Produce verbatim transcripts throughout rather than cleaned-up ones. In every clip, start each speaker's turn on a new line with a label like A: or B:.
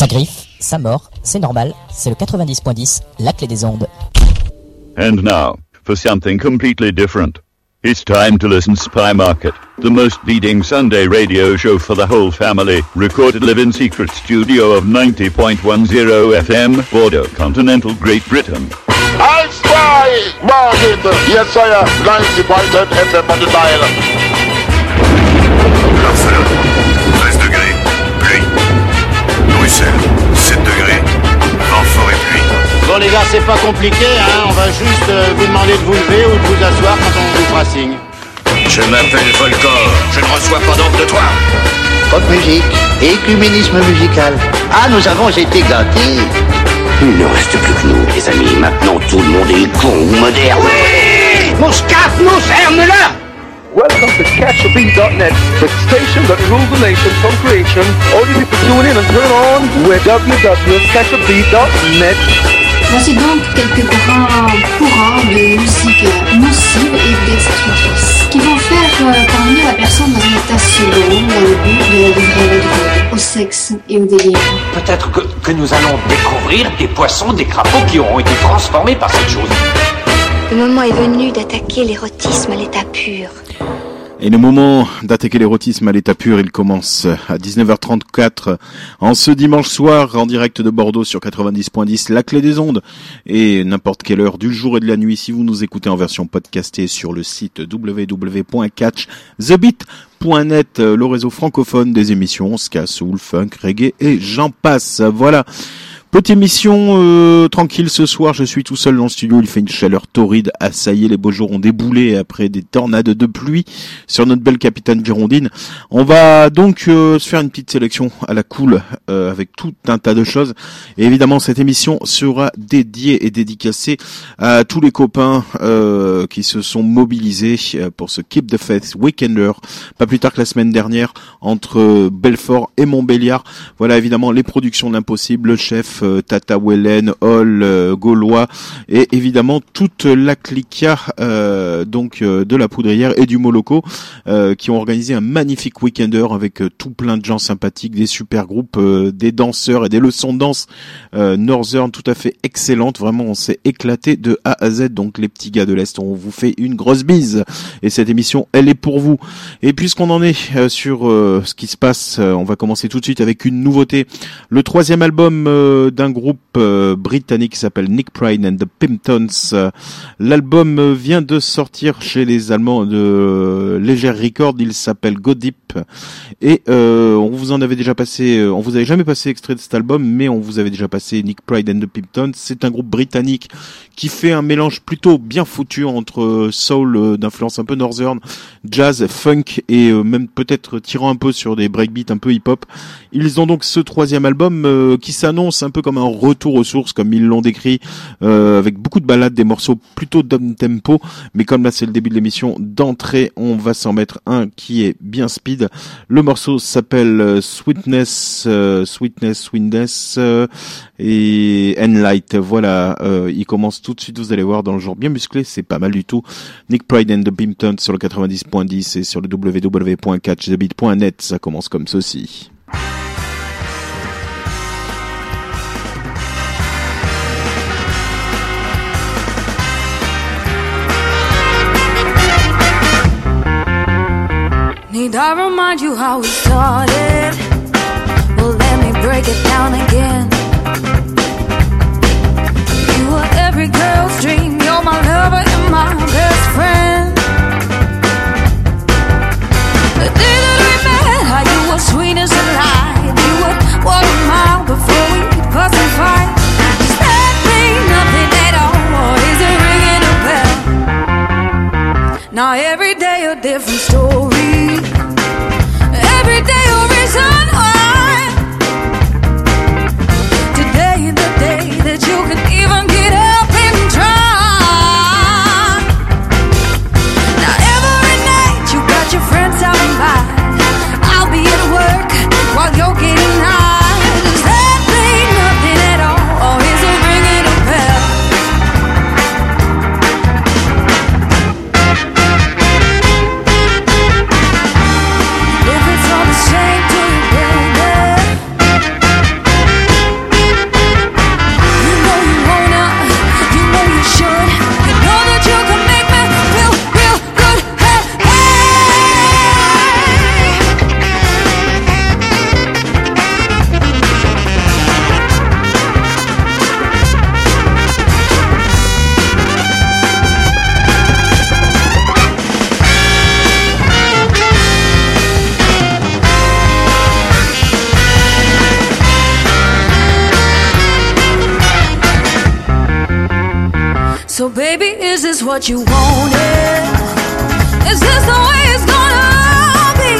A: Ça griffe, ça mord, c'est normal, c'est le quatre-vingt-dix point dix, la clé des ondes.
B: And now, for something completely different. It's time to listen Spy Market, the most leading Sunday radio show for the whole family, recorded live in secret studio of ninety point one zero F M, Bordeaux, continental Great Britain.
C: I Spy Market, yes sir, ninety point one F M on the dial.
D: Barcelone, treize degrés, pluie. Bruxelles, sept degrés, vent fort et pluie.
E: Bon les gars, c'est pas compliqué, hein, on va juste euh, vous demander de vous lever ou de vous asseoir quand on vous fera signe.
D: Je m'appelle Volcor, je ne reçois pas d'ordre de toi.
F: Pop musique, écuménisme musical. Ah, nous avons été gâtés.
G: Il ne reste plus que nous, les amis. Maintenant, tout le monde est con ou moderne.
F: Oui, Mouscaf, nous ferme-la.
H: Welcome to catch the beat dot net, the station that rules the nation from creation. All you people tune in and turn on with w w w dot catch the beat dot net.
I: Voici donc quelques grands courants de musique nocive et destructrice qui vont faire euh, parvenir la personne dans un état second, dans le but de la livrer au sexe et au délire.
G: Peut-être que, que nous allons découvrir des poissons, des crapauds qui auront été transformés par cette chose.
J: Le moment est venu d'attaquer l'érotisme à l'état pur.
K: Et le moment d'attaquer l'érotisme à l'état pur, il commence à dix-neuf heures trente-quatre en ce dimanche soir en direct de Bordeaux sur quatre-vingt-dix point dix, la clé des ondes, et n'importe quelle heure du jour et de la nuit si vous nous écoutez en version podcastée sur le site w w w point catch the beat point net, le réseau francophone des émissions ska, soul, funk, reggae et j'en passe. Voilà. Petite émission euh, tranquille ce soir, je suis tout seul dans le studio, il fait une chaleur torride, ah ça y est, les beaux jours ont déboulé après des tornades de pluie sur notre belle capitale girondine. On va donc euh, se faire une petite sélection à la cool euh, avec tout un tas de choses. Et évidemment, cette émission sera dédiée et dédicacée à tous les copains euh, qui se sont mobilisés pour ce Keep the Faith Weekender, pas plus tard que la semaine dernière, entre Belfort et Montbéliard. Voilà évidemment les productions de l'impossible, le chef, Tata Wellen, Hall, euh, Gaulois et évidemment toute la cliquia euh, donc euh, de la Poudrière et du Moloko euh, qui ont organisé un magnifique weekender avec euh, tout plein de gens sympathiques, des super groupes, euh, des danseurs et des leçons de danse euh, Northern tout à fait excellentes. Vraiment, on s'est éclaté de A à Z. Donc les petits gars de l'Est, on vous fait une grosse bise et cette émission, elle est pour vous. Et puisqu'on en est euh, sur euh, ce qui se passe, euh, on va commencer tout de suite avec une nouveauté. Le troisième album euh, d'un groupe euh, britannique qui s'appelle Nick Pride and the Pimptons. Euh, l'album euh, vient de sortir chez les Allemands de euh, Leger Record. Il s'appelle Go Deep et euh, on vous en avait déjà passé, euh, on vous avait jamais passé extrait de cet album, mais on vous avait déjà passé Nick Pride and the Pimptons. C'est un groupe britannique qui fait un mélange plutôt bien foutu entre euh, soul euh, d'influence un peu northern, jazz, funk et euh, même peut-être tirant un peu sur des breakbeats un peu hip-hop. Ils ont donc ce troisième album euh, qui s'annonce un peu comme un retour aux sources, comme ils l'ont décrit, euh, avec beaucoup de ballades, des morceaux plutôt down tempo, mais comme là c'est le début de l'émission, d'entrée on va s'en mettre un qui est bien speed. Le morceau s'appelle euh, Sweetness, euh, Sweetness, Sweetness euh, et Enlight. Voilà, euh, il commence tout de suite, vous allez voir, dans le genre bien musclé, c'est pas mal du tout. Nick Pride and the Pimptons sur le quatre-vingt-dix point dix et sur le w w w point catch the beat point net, ça commence comme ceci.
L: Need I remind you how we started? Well, let me break it down again. You were every girl's dream. You're my lover and my best friend. The day that we met, how you were sweet as a lie. You would walk a mile before we'd fuss and fight. Does that mean nothing at all, or is it ringing a bell? Now every day a different story. Every day a reason why. Today the day that you can even get up and try. Now every night you got your friends out and by. I'll be at work while you're getting high. Does that mean nothing at all, or is it ringing a bell? If it's all the same to you, baby, baby, is this what you wanted? Is this the way it's gonna be?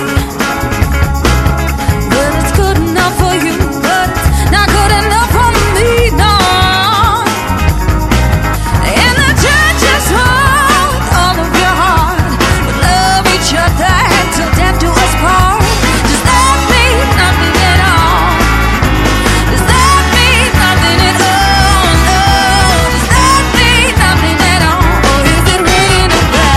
L: Well, it's good enough for you, but it's not good enough for me, no. And the church is wrong with all of your heart, but love each other till death do us part. Does that mean nothing at all? Does that mean nothing at all? No. Does that mean nothing at all? Or is it ringing a bell?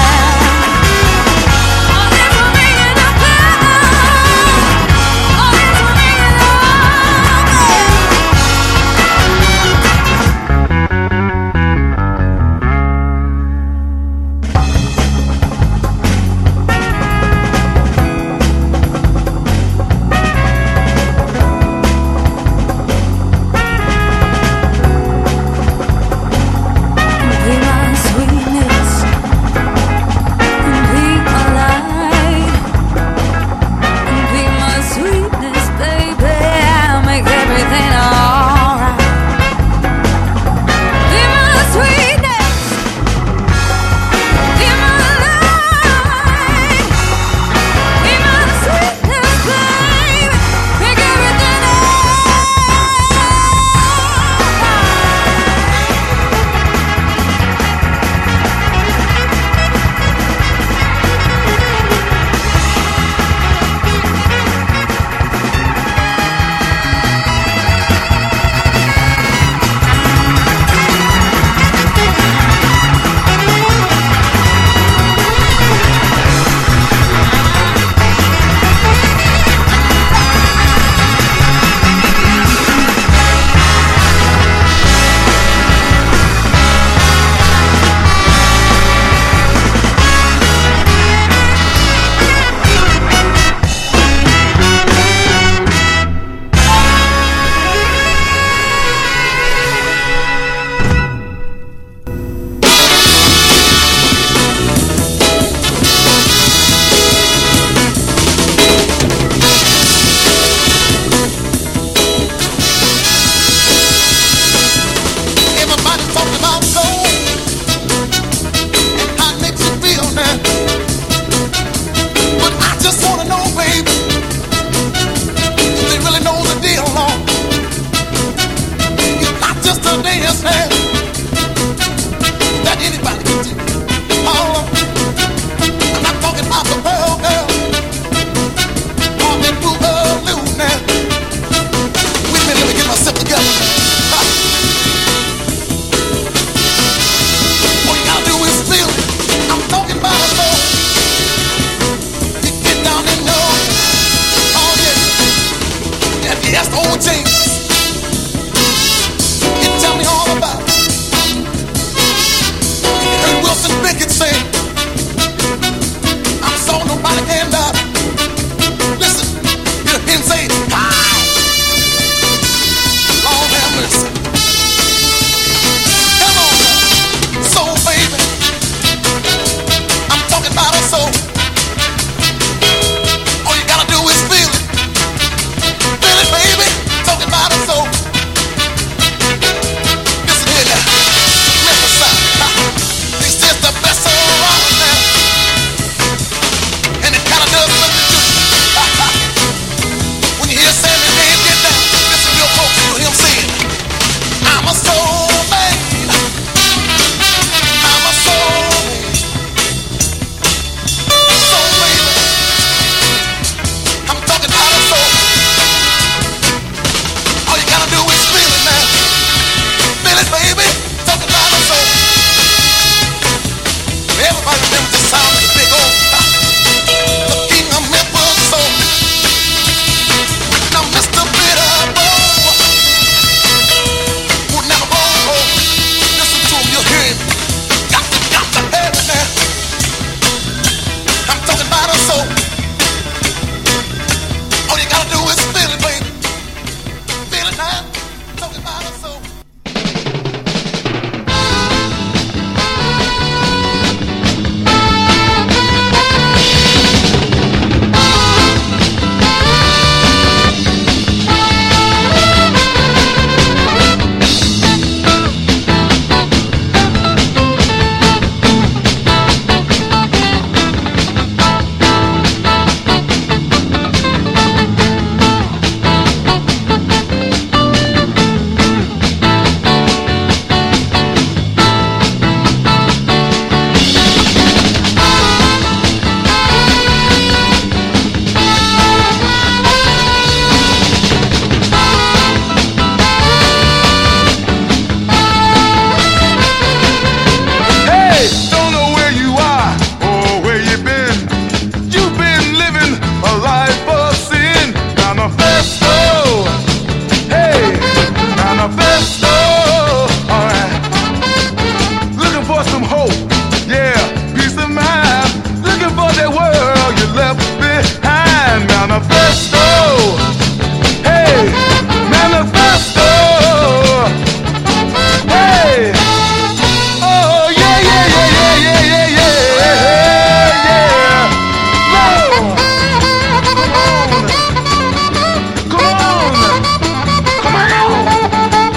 M: hand. Manifesto. Hey, manifesto. Hey. Oh yeah, yeah, yeah, yeah, yeah, yeah, yeah, yeah. Lord. Come on. Come on.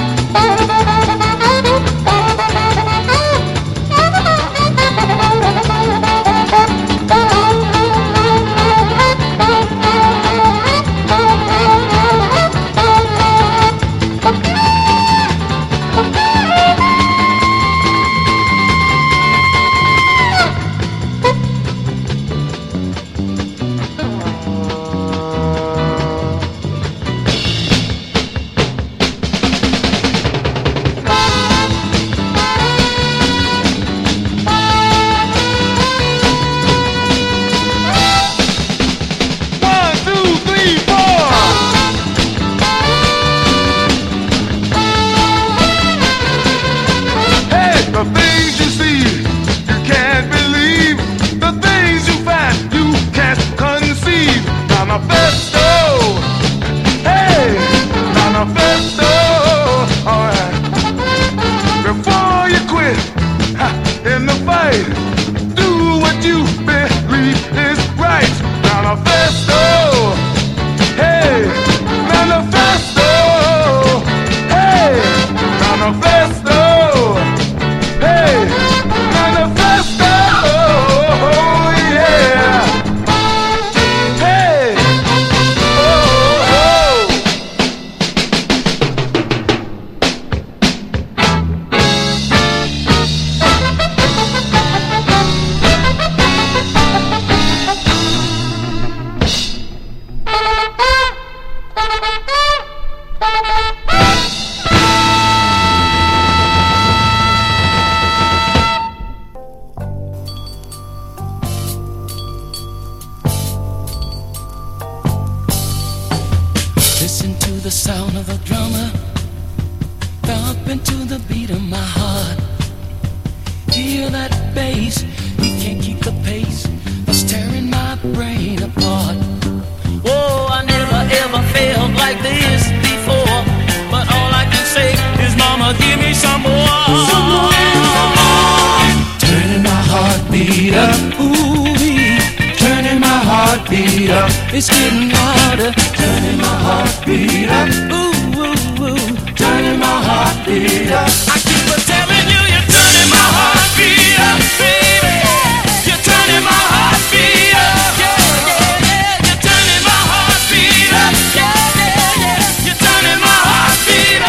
L: It's getting louder, turning my heartbeat up. Ooh, ooh, ooh, turning my heartbeat up. I keep on telling you, you're turning my heartbeat up, baby. You're turning my heartbeat up, yeah, yeah, yeah. You're turning my heartbeat up, yeah, yeah, yeah. You're turning my heartbeat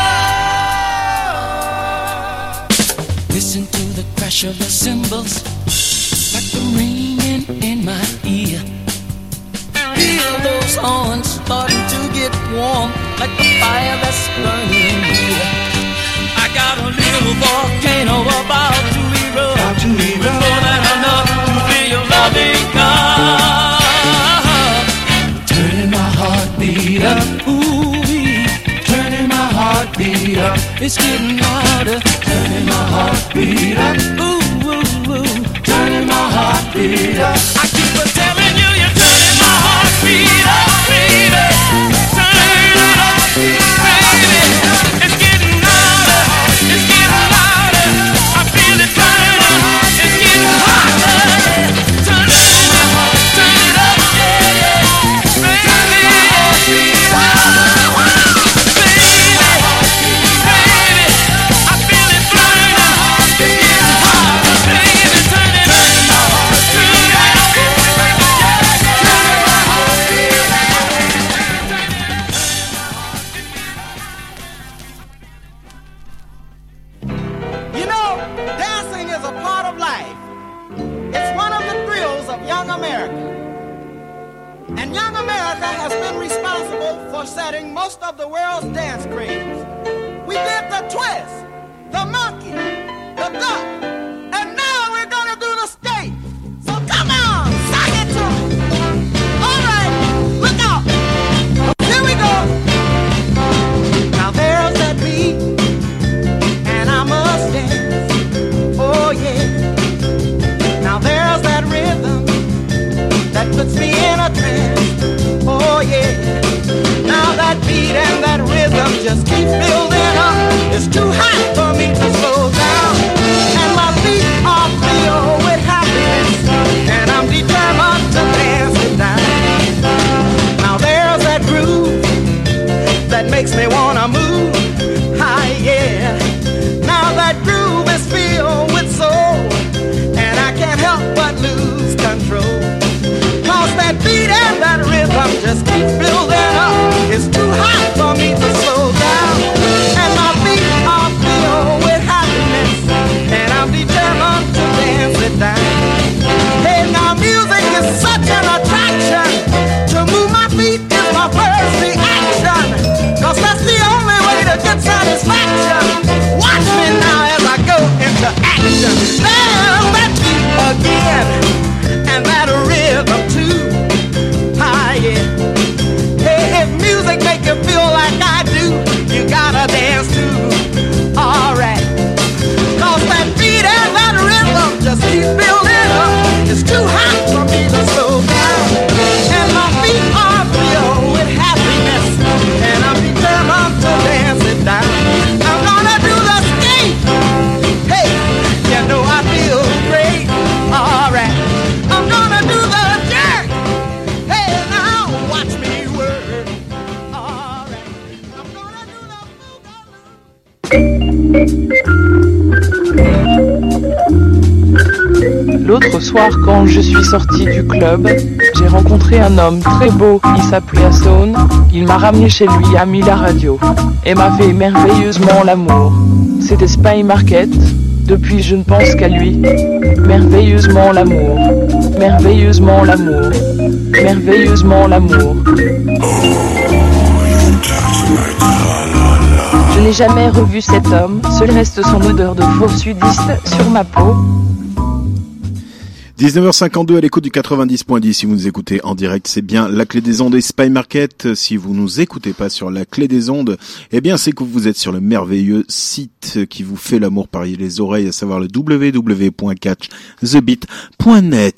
L: up. Listen to the crash of the cymbals, like the ringing in my ear. Feel those horns starting to get warm, like the fire that's burning here. I got a little volcano about to erupt, about to erupt. More than enough to feel your loving cup. Turning my heartbeat up, ooh-wee. Turning my heartbeat up. It's getting louder. Turning my heartbeat up, ooh, ooh, ooh. Turning my heartbeat up. I keep on telling you, you're turning my heartbeat up, baby. Turn it up, baby. It's getting louder, it's getting louder. I feel it burning, it's getting hotter. Turn it up, turn it up, yeah, yeah. Baby, baby, baby, I feel it burning, it's getting hotter, baby. Turn it up, turn it up.
N: You know, dancing is a part of life. It's one of the thrills of Young America. And Young America has been responsible for setting most of the world's dance craze. We did the twist, the monkey, the duck, and now we're gonna do the skate. So come on, sing it to me. All right, look out. Here we go. Now there's that beat, and I must dance. Oh yeah. Now there's that rhythm that puts me in a just keep building up. It's too hot for me to slow down. And my feet are filled with happiness, and I'm determined to dance it down. Now there's that groove that makes me wanna move. Hi, yeah. Now that groove is filled with soul, and I can't help but lose control. Cause that beat and that rhythm just keep building up. It's too hot for me to slow down. And my feet are filled with happiness, and I'm determined to dance it down. Hey, now music is such an attraction. To move my feet is my first reaction. Cause that's the only way to get satisfaction. Watch me now as I go into action. There's that beat again, and that rhythm too. Ah, yeah. Hey, if music make you feel like I do, you gotta dance too. Alright. Cause that beat and that rhythm just keep building up. It's too hot for me to slow down. And my feet are filled with happiness, and I'm determined to dance it down. I'm gonna do the skate. Hey, you know I feel great. Alright. I'm gonna do the jerk. Hey, now watch me work. Alright. I'm gonna do the
O: L'autre soir, quand je suis sortie du club, j'ai rencontré un homme très beau, il s'appelait Stone. Il m'a ramené chez lui, a mis la radio et m'a fait merveilleusement l'amour. C'était Spy Market, depuis je ne pense qu'à lui. Merveilleusement l'amour, merveilleusement l'amour, merveilleusement l'amour. Je n'ai jamais revu cet homme, seul reste son odeur de faux sudiste sur ma peau.
K: dix-neuf heures cinquante-deux à l'écoute du quatre-vingt-dix point dix. Si vous nous écoutez en direct, c'est bien la clé des ondes et Spy Market. Si vous nous écoutez pas sur la clé des ondes, eh bien c'est que vous êtes sur le merveilleux site qui vous fait l'amour par les oreilles, à savoir le w w w point catch the beat point net.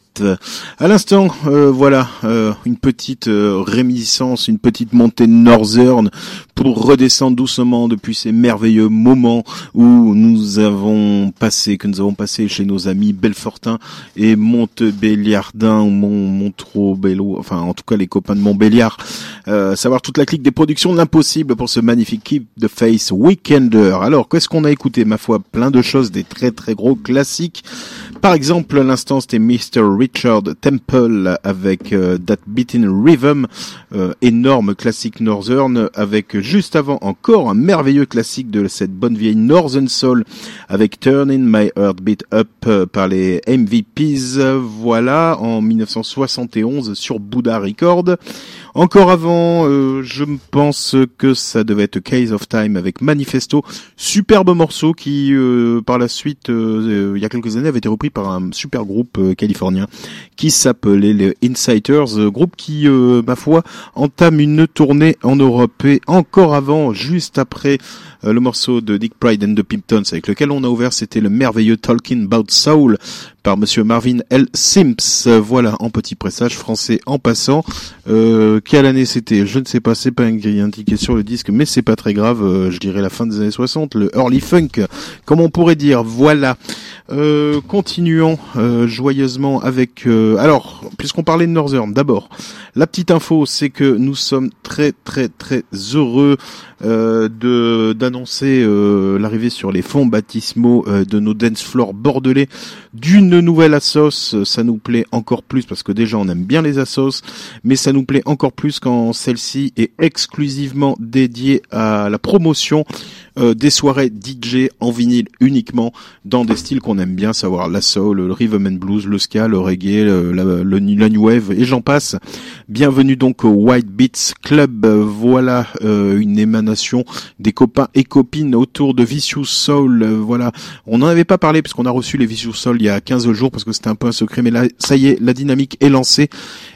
K: À l'instant, euh, voilà, euh, une petite euh, réminiscence, une petite montée northern pour redescendre doucement depuis ces merveilleux moments où nous avons passé, que nous avons passé chez nos amis belfortins et Montbéliardins ou Mont, Montreux-Bello, enfin en tout cas les copains de Montbéliard, euh, savoir toute la clique des productions de l'impossible pour ce magnifique Keep the Faith Weekender. Alors, qu'est-ce qu'on a écouté? Ma foi, plein de choses, des très très gros classiques. Par exemple, à l'instant, c'était mister Richard Temple avec euh, That Beatin' Rhythm, euh, énorme classique northern, avec juste avant encore un merveilleux classique de cette bonne vieille Northern Soul avec Turning My Heartbeat Up euh, par les M V Ps, voilà, en dix-neuf cent soixante et onze sur Buddha Record. Encore avant, euh, je pense que ça devait être Case of Time avec Manifesto, superbe morceau qui, euh, par la suite, euh, il y a quelques années, avait été repris par un super groupe euh, californien qui s'appelait les Insiders, euh, groupe qui, euh, ma foi, entame une tournée en Europe. Et encore avant, juste après euh, le morceau de Dick Pride and the Pimptons avec lequel on a ouvert, c'était le merveilleux Talking About Soul par monsieur Marvin L. Sims. Euh, voilà, en petit pressage français en passant. Euh, quelle année c'était? Je ne sais pas, c'est pas indiqué sur le disque, mais c'est pas très grave. Euh, je dirais la fin des années soixante, le early funk, comme on pourrait dire. Voilà. Euh, continuons euh, joyeusement avec... Euh, alors, puisqu'on parlait de Northern, d'abord, la petite info, c'est que nous sommes très très très heureux euh, de d'annoncer euh, l'arrivée sur les fonds baptismaux euh, de nos dance floors bordelais d'une nouvelle assos. Ça nous plaît encore plus parce que déjà on aime bien les assos, mais ça nous plaît encore plus quand celle-ci est exclusivement dédiée à la promotion euh, des soirées D J en vinyle uniquement dans des styles qu'on aime bien, savoir la soul, le rhythm and blues, le ska, le reggae, le, la, le, la new wave et j'en passe. Bienvenue donc au White Beats Club. Voilà euh, une émanation des copains et copines autour de Vicious Soul. Euh, voilà, on n'en avait pas parlé puisqu'on a reçu les Vicious Soul il y a quinze jours parce que c'était un peu un secret, mais là ça y est, la dynamique est lancée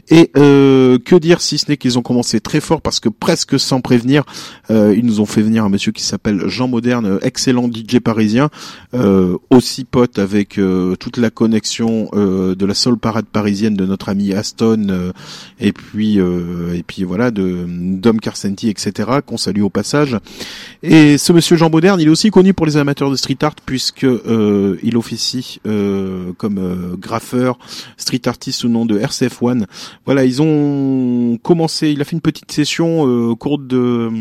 K: Et euh, que dire si ce n'est qu'ils ont commencé très fort parce que presque sans prévenir, euh, ils nous ont fait venir un monsieur qui s'appelle Jean Moderne, excellent D J parisien, euh, aussi pote avec euh, toute la connexion euh, de la soul parade parisienne de notre ami Aston, euh, et puis euh, et puis voilà de Dom Carcenti, et cetera, qu'on salue au passage. Et ce monsieur Jean Moderne, il est aussi connu pour les amateurs de street art puisque euh, il officie euh, comme euh, graffeur, street artiste sous le nom de R C F un. Voilà, ils ont commencé, il a fait une petite session euh, au cours de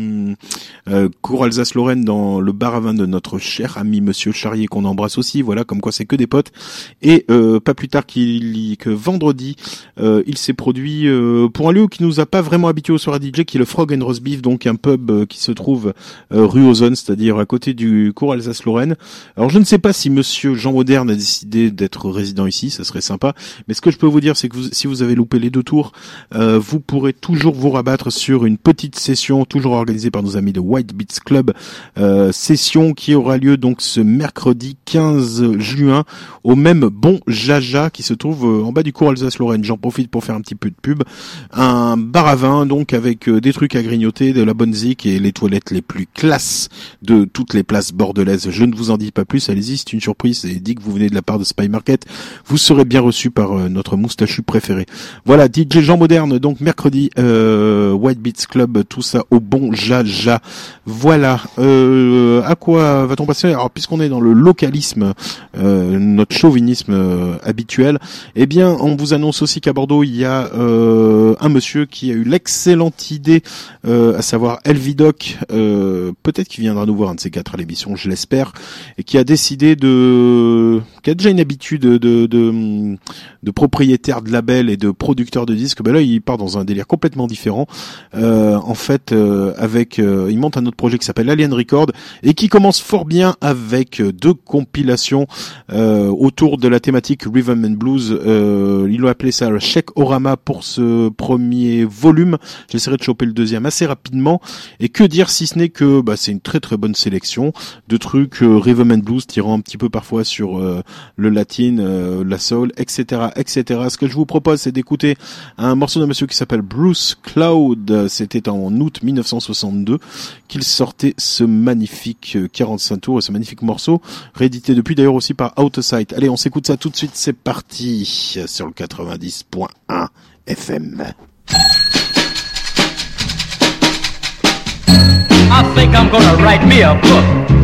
K: euh, cours Alsace-Lorraine dans le bar à vin de notre cher ami monsieur Charrier qu'on embrasse aussi. Voilà, comme quoi c'est que des potes. Et euh, pas plus tard qu'il que vendredi, euh, il s'est produit euh, pour un lieu qui nous a pas vraiment habitués au soir D J, qui est le Frog and Roast Beef, donc un pub euh, qui se trouve euh, rue Ozone, c'est-à-dire à côté du cours Alsace-Lorraine. Alors je ne sais pas si monsieur Jean Moderne a décidé d'être résident ici, ça serait sympa, mais ce que je peux vous dire, c'est que vous, si vous avez loupé les deux tours, euh, vous pourrez toujours vous rabattre sur une petite session toujours organisée par nos amis de White Beats Club, euh, session qui aura lieu donc ce mercredi quinze juin au même Bon Jaja qui se trouve euh, en bas du cours Alsace-Lorraine. J'en profite pour faire un petit peu de pub. Un bar à vin donc avec euh, des trucs à grignoter, de la bonne zik et les toilettes les plus classes de toutes les places bordelaises. Je ne vous en dis pas plus, allez-y, c'est une surprise et dit que vous venez de la part de Spy Market, vous serez bien reçu par euh, notre moustachu préféré. Voilà, D J Jean Moderne, donc mercredi, euh, White Beats Club, tout ça au Bon Jaja. Voilà, euh, à quoi va-t-on passer? Alors, puisqu'on est dans le localisme, euh, notre chauvinisme euh, habituel, eh bien, on vous annonce aussi qu'à Bordeaux, il y a euh, un monsieur qui a eu l'excellente idée, euh, à savoir Elvidoc, euh, peut-être qu'il viendra nous voir un de ces quatre à l'émission, je l'espère, et qui a décidé de... qui a déjà une habitude de, de, de, de propriétaire de label et de producteur de disques. Ben là, il part dans un délire complètement différent. Euh, en fait, euh, avec, euh, il monte un autre projet qui s'appelle Alien Record et qui commence fort bien avec deux compilations euh, autour de la thématique Rhythm and Blues. Euh, il a appelé ça le Check-Orama pour ce premier volume. J'essaierai de choper le deuxième assez rapidement. Et que dire si ce n'est que bah, c'est une très très bonne sélection de trucs euh, Rhythm and Blues tirant un petit peu parfois sur euh, le latin, euh, la soul, et cetera, et cetera. Ce que je vous propose, c'est d'écouter un morceau d'un monsieur qui s'appelle Bruce Cloud. C'était en août mille neuf cent soixante-deux qu'il sortait ce magnifique quarante-cinq tours et ce magnifique morceau, réédité depuis d'ailleurs aussi par Out of Sight. Allez, on s'écoute ça tout de suite, c'est parti sur le quatre-vingt-dix point un F M.
P: I think I'm gonna write me a book.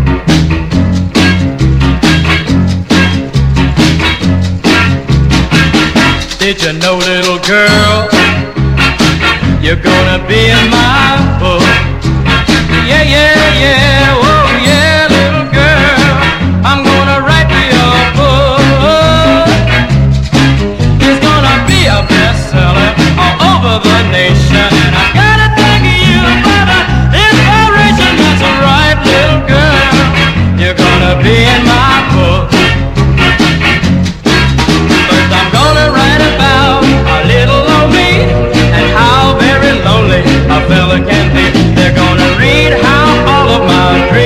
P: Did you know, little girl, you're gonna be in my book? Yeah, yeah, yeah, oh yeah, little girl, I'm gonna write me a book. It's gonna be a bestseller all over the nation, and I gotta thank you for the inspiration. That's right, little girl, you're gonna be in my book. First I'm gonna write about a little old me and how very lonely a fella can be. They're gonna read how all of my dreams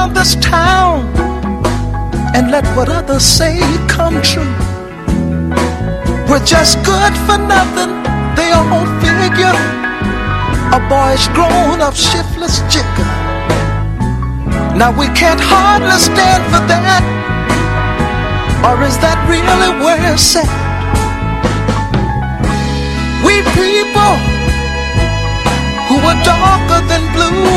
Q: around this town and let what others say come true. We're just good for nothing, they all figure. A boyish grown-up shiftless jigger. Now we can't hardly stand for that. Or is that really where it's at? We people who are darker than blue,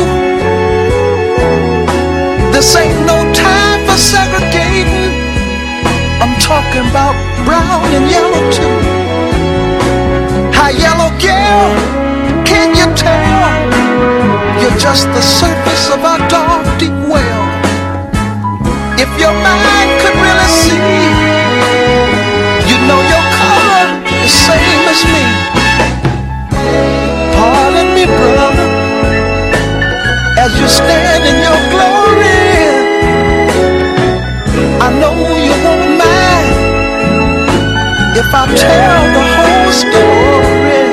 Q: this ain't no time for segregating. I'm talking about brown and yellow too. Hi, yellow girl, can you tell? You're just the surface of our dark, deep well. If your mind could really see, you know your color is same as me. Pardon me, brother, as you stand in your glory. I know you won't mind if I tell the whole story.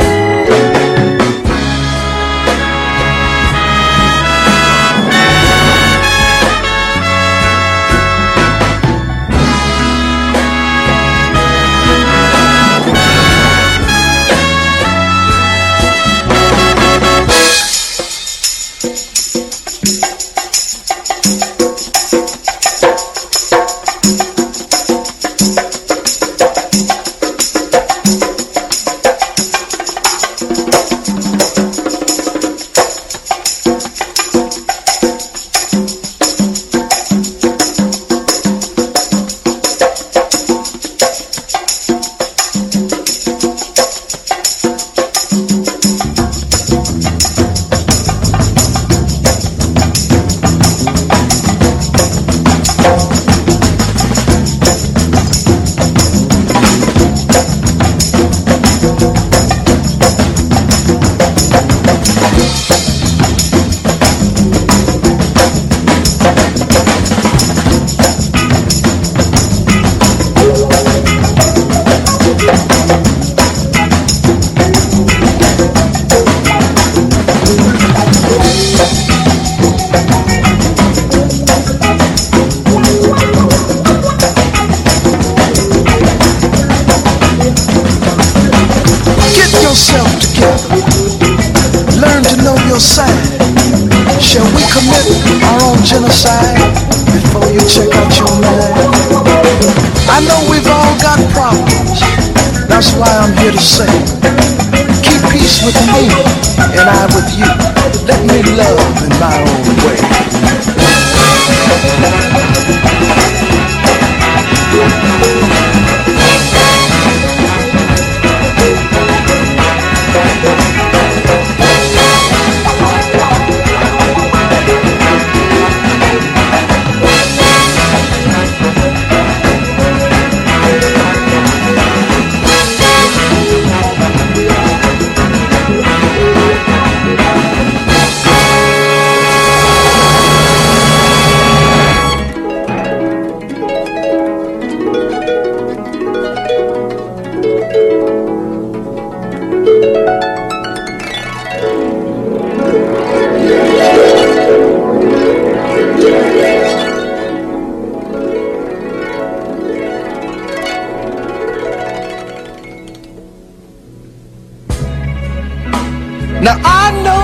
Q: Now I know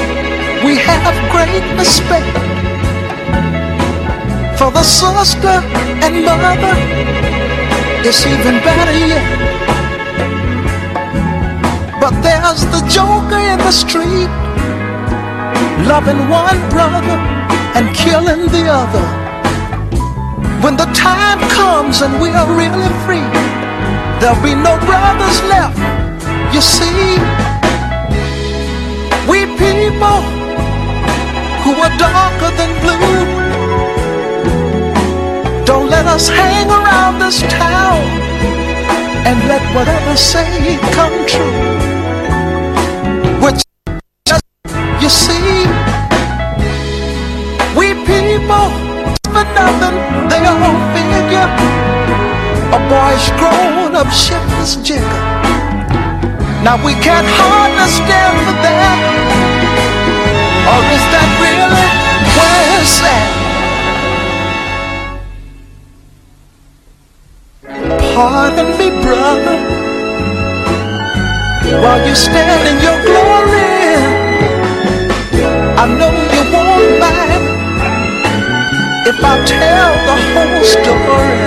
Q: we have great respect for the sister and mother. It's even better yet. But there's the joker in the street, loving one brother and killing the other. When the time comes and we are really free, there'll be no brothers left, you see. We people who are darker than blue, don't let us hang around this town and let whatever say come true. We're just, you see, we people for nothing, they all figure. A boy's grown up shiftless jigger. Now we can't hardly stand for that. Or is that really where it's at? Pardon me, brother, while you stand in your glory. I know you won't mind if I tell the whole story.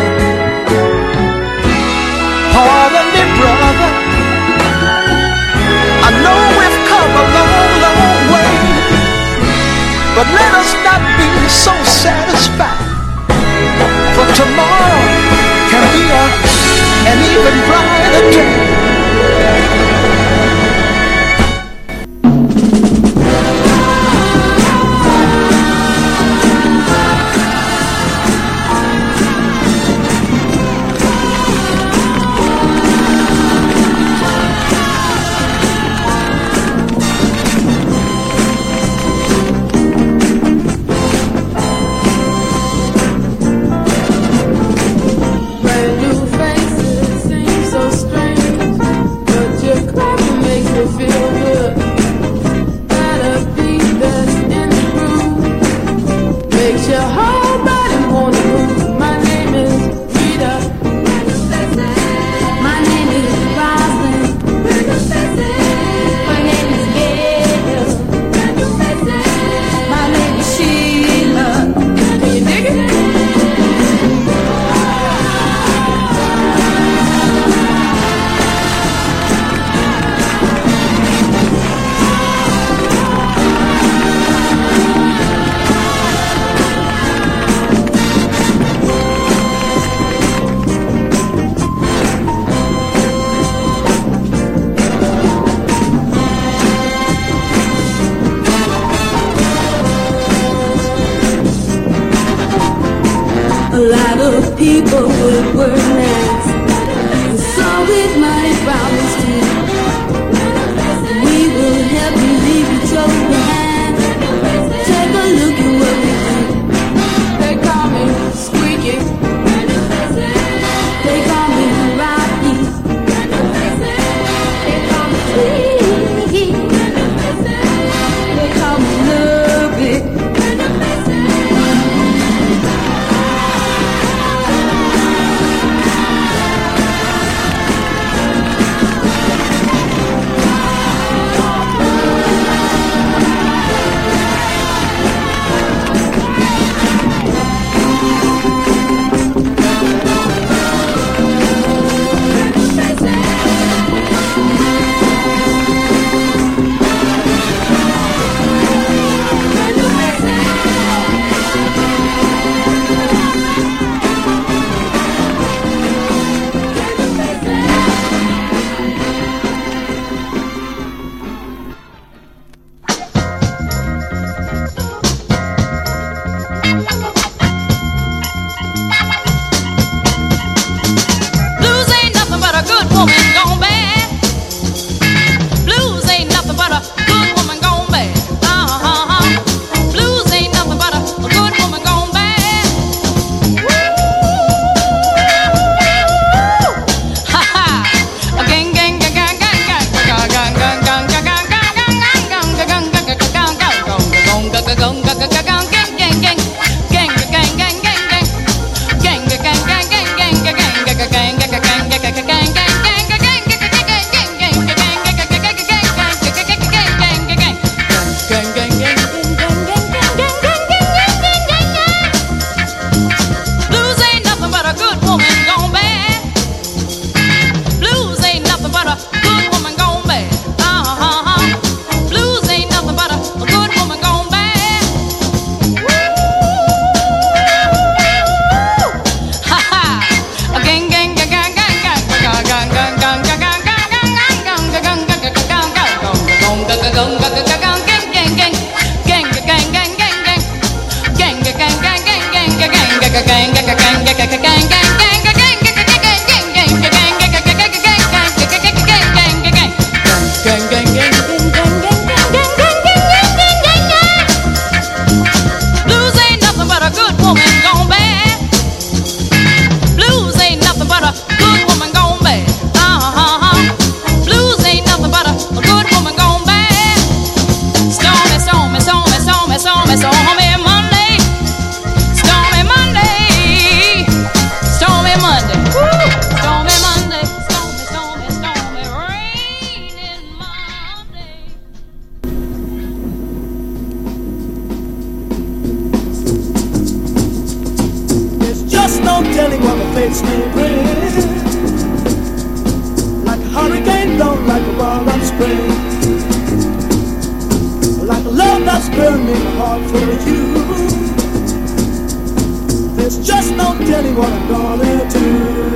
Q: Pardon me, brother, I know we've come a long, long way, but let us not be so satisfied, for tomorrow can be a, an even brighter day.
L: People would work nights, and so it might promise to. We will help you leave your trouble behind. Take a look at what we do. They call me Squeaky. They call me Rocky. They call me Squeaky. They call me Lubbock.
R: fates may bring. Like a hurricane blown, like a wild of spring. Like a love that's burning hard for you. There's just no telling what I'm gonna do.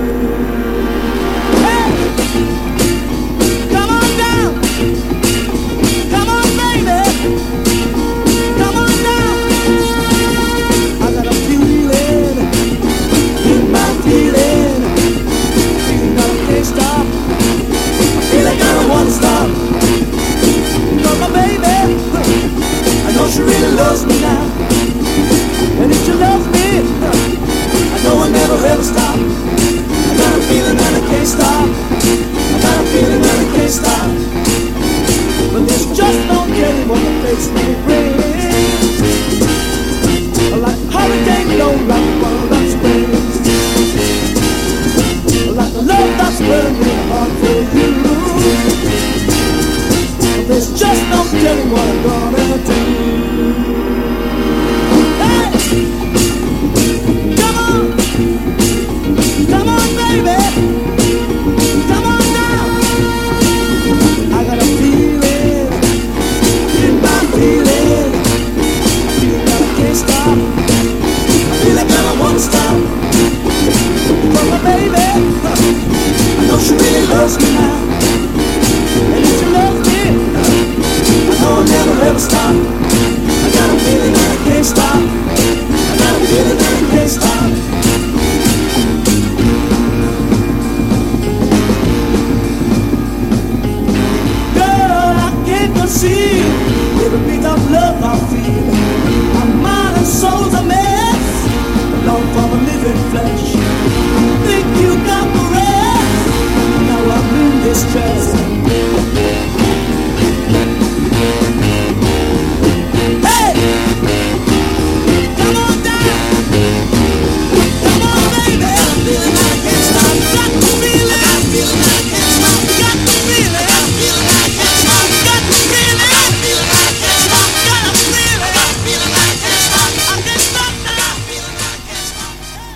R: Hey! Come on down. Come on, baby. Come on down. I got a feeling in my feeling. Feeling that I can't stop. Feeling that I wanna stop. Cause my baby, I know she really loves me now. And if she loves me, I know I'll never ever stop. I got a feeling that I can't stop. I got a feeling that I can't stop. But there's just no telling what the face may bring. Like a hurricane blown, like a world of spring. Like a love that's burning hard for you. But there's just no telling what I'm gonna do. Come on, come on, baby, come on now. I got a feeling, in my feeling, I feel that I can't stop. I feel like I don't wanna stop. But my baby, I know she really loves me now. And if she loves me, I know I'll never ever stop. I got a feeling that I can't stop. I got a feeling that I can't stop. Girl, I can't conceive the beat of love I feel. My mind and soul's a mess, long from a living flesh. Think you got the rest? Now I'm in distress. Hey! Come on down! Come on, baby! I'm feeling like I can't stop. Got the feeling! I'm feeling like I can't stop. Got the feeling! I'm feeling like I can't stop. Got the feeling! I'm feeling like I can't stop. Got a feeling! I'm feeling like I can't stop. I can't stop now. I'm feeling like I can't stop.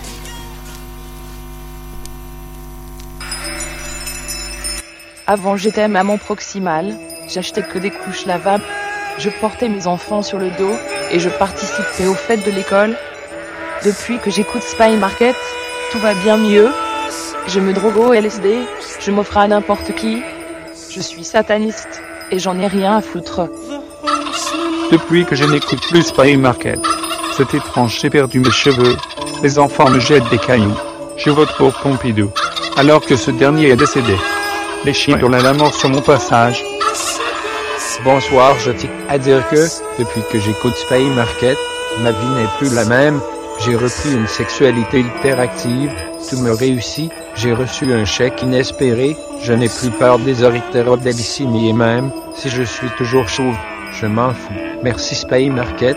O: Avant, j'étais maman proximale, j'achetais que des couches lavables, je portais mes enfants sur le dos et je participais aux fêtes de l'école. Depuis que j'écoute Spy Market, tout va bien mieux. Je me drogue au L S D, je m'offre à n'importe qui. Je suis sataniste et j'en ai rien à foutre.
S: Depuis que je n'écoute plus Spy Market, c'est étrange, j'ai perdu mes cheveux. Les enfants me jettent des cailloux. Je vote pour Pompidou, alors que ce dernier est décédé. Les chiens hurlent la mort sur mon passage.
T: Bonsoir, je tiens à dire que, depuis que j'écoute Spy Market, ma vie n'est plus la même. J'ai repris une sexualité hyperactive, tout me réussit, j'ai reçu un chèque inespéré, je n'ai plus peur des orithérobdélicémies et même, si je suis toujours chauve, je m'en fous. Merci Spy Market.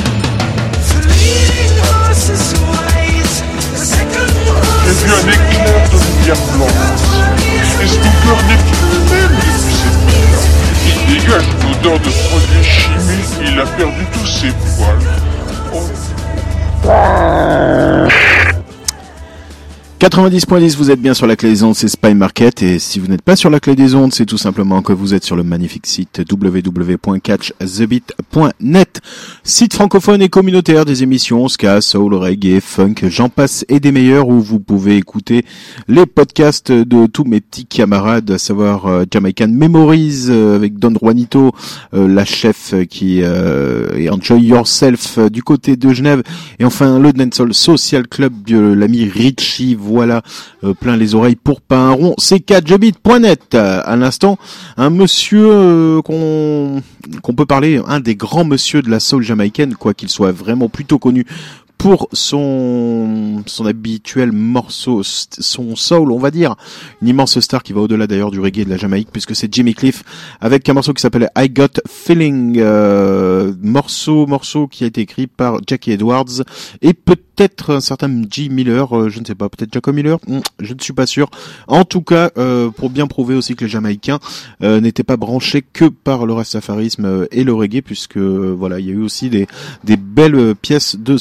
C: J'ai vu un éclair de lumière blanche. Est-ce que cœur n'est plus le même depuis cette nuit-là? Il dégage une odeur de produits chimiques et il a perdu tous ses poils. Oh.
K: quatre-vingt-dix point dix, vous êtes bien sur la clé des ondes, c'est Spy Market, et si vous n'êtes pas sur la clé des ondes, c'est tout simplement que vous êtes sur le magnifique site w w w point catch the beat point net, site francophone et communautaire des émissions ska, soul, reggae, funk, j'en passe et des meilleurs, où vous pouvez écouter les podcasts de tous mes petits camarades, à savoir euh, Jamaican Memories euh, avec Don Juanito, euh, la chef euh, qui euh, et Enjoy Yourself euh, du côté de Genève, et enfin le Dancehall Social Club de l'ami Richie. Voilà, euh, plein les oreilles pour pas un rond. C'est catch the beat point net. À l'instant, un monsieur euh, qu'on qu'on peut parler, un des grands monsieur de la soul jamaïcaine, quoi qu'il soit vraiment plutôt connu pour son son habituel morceau, son soul, on va dire, une immense star qui va au-delà d'ailleurs du reggae de la Jamaïque, puisque c'est Jimmy Cliff avec un morceau qui s'appelle I Got Feeling, euh, morceau morceau qui a été écrit par Jackie Edwards et peut-être un certain G. Miller, euh, je ne sais pas, peut-être Jacob Miller, hum, je ne suis pas sûr. En tout cas, euh, pour bien prouver aussi que les Jamaïcains euh, n'étaient pas branchés que par le rastafarisme et le reggae, puisque euh, voilà, il y a eu aussi des des belles pièces de soul.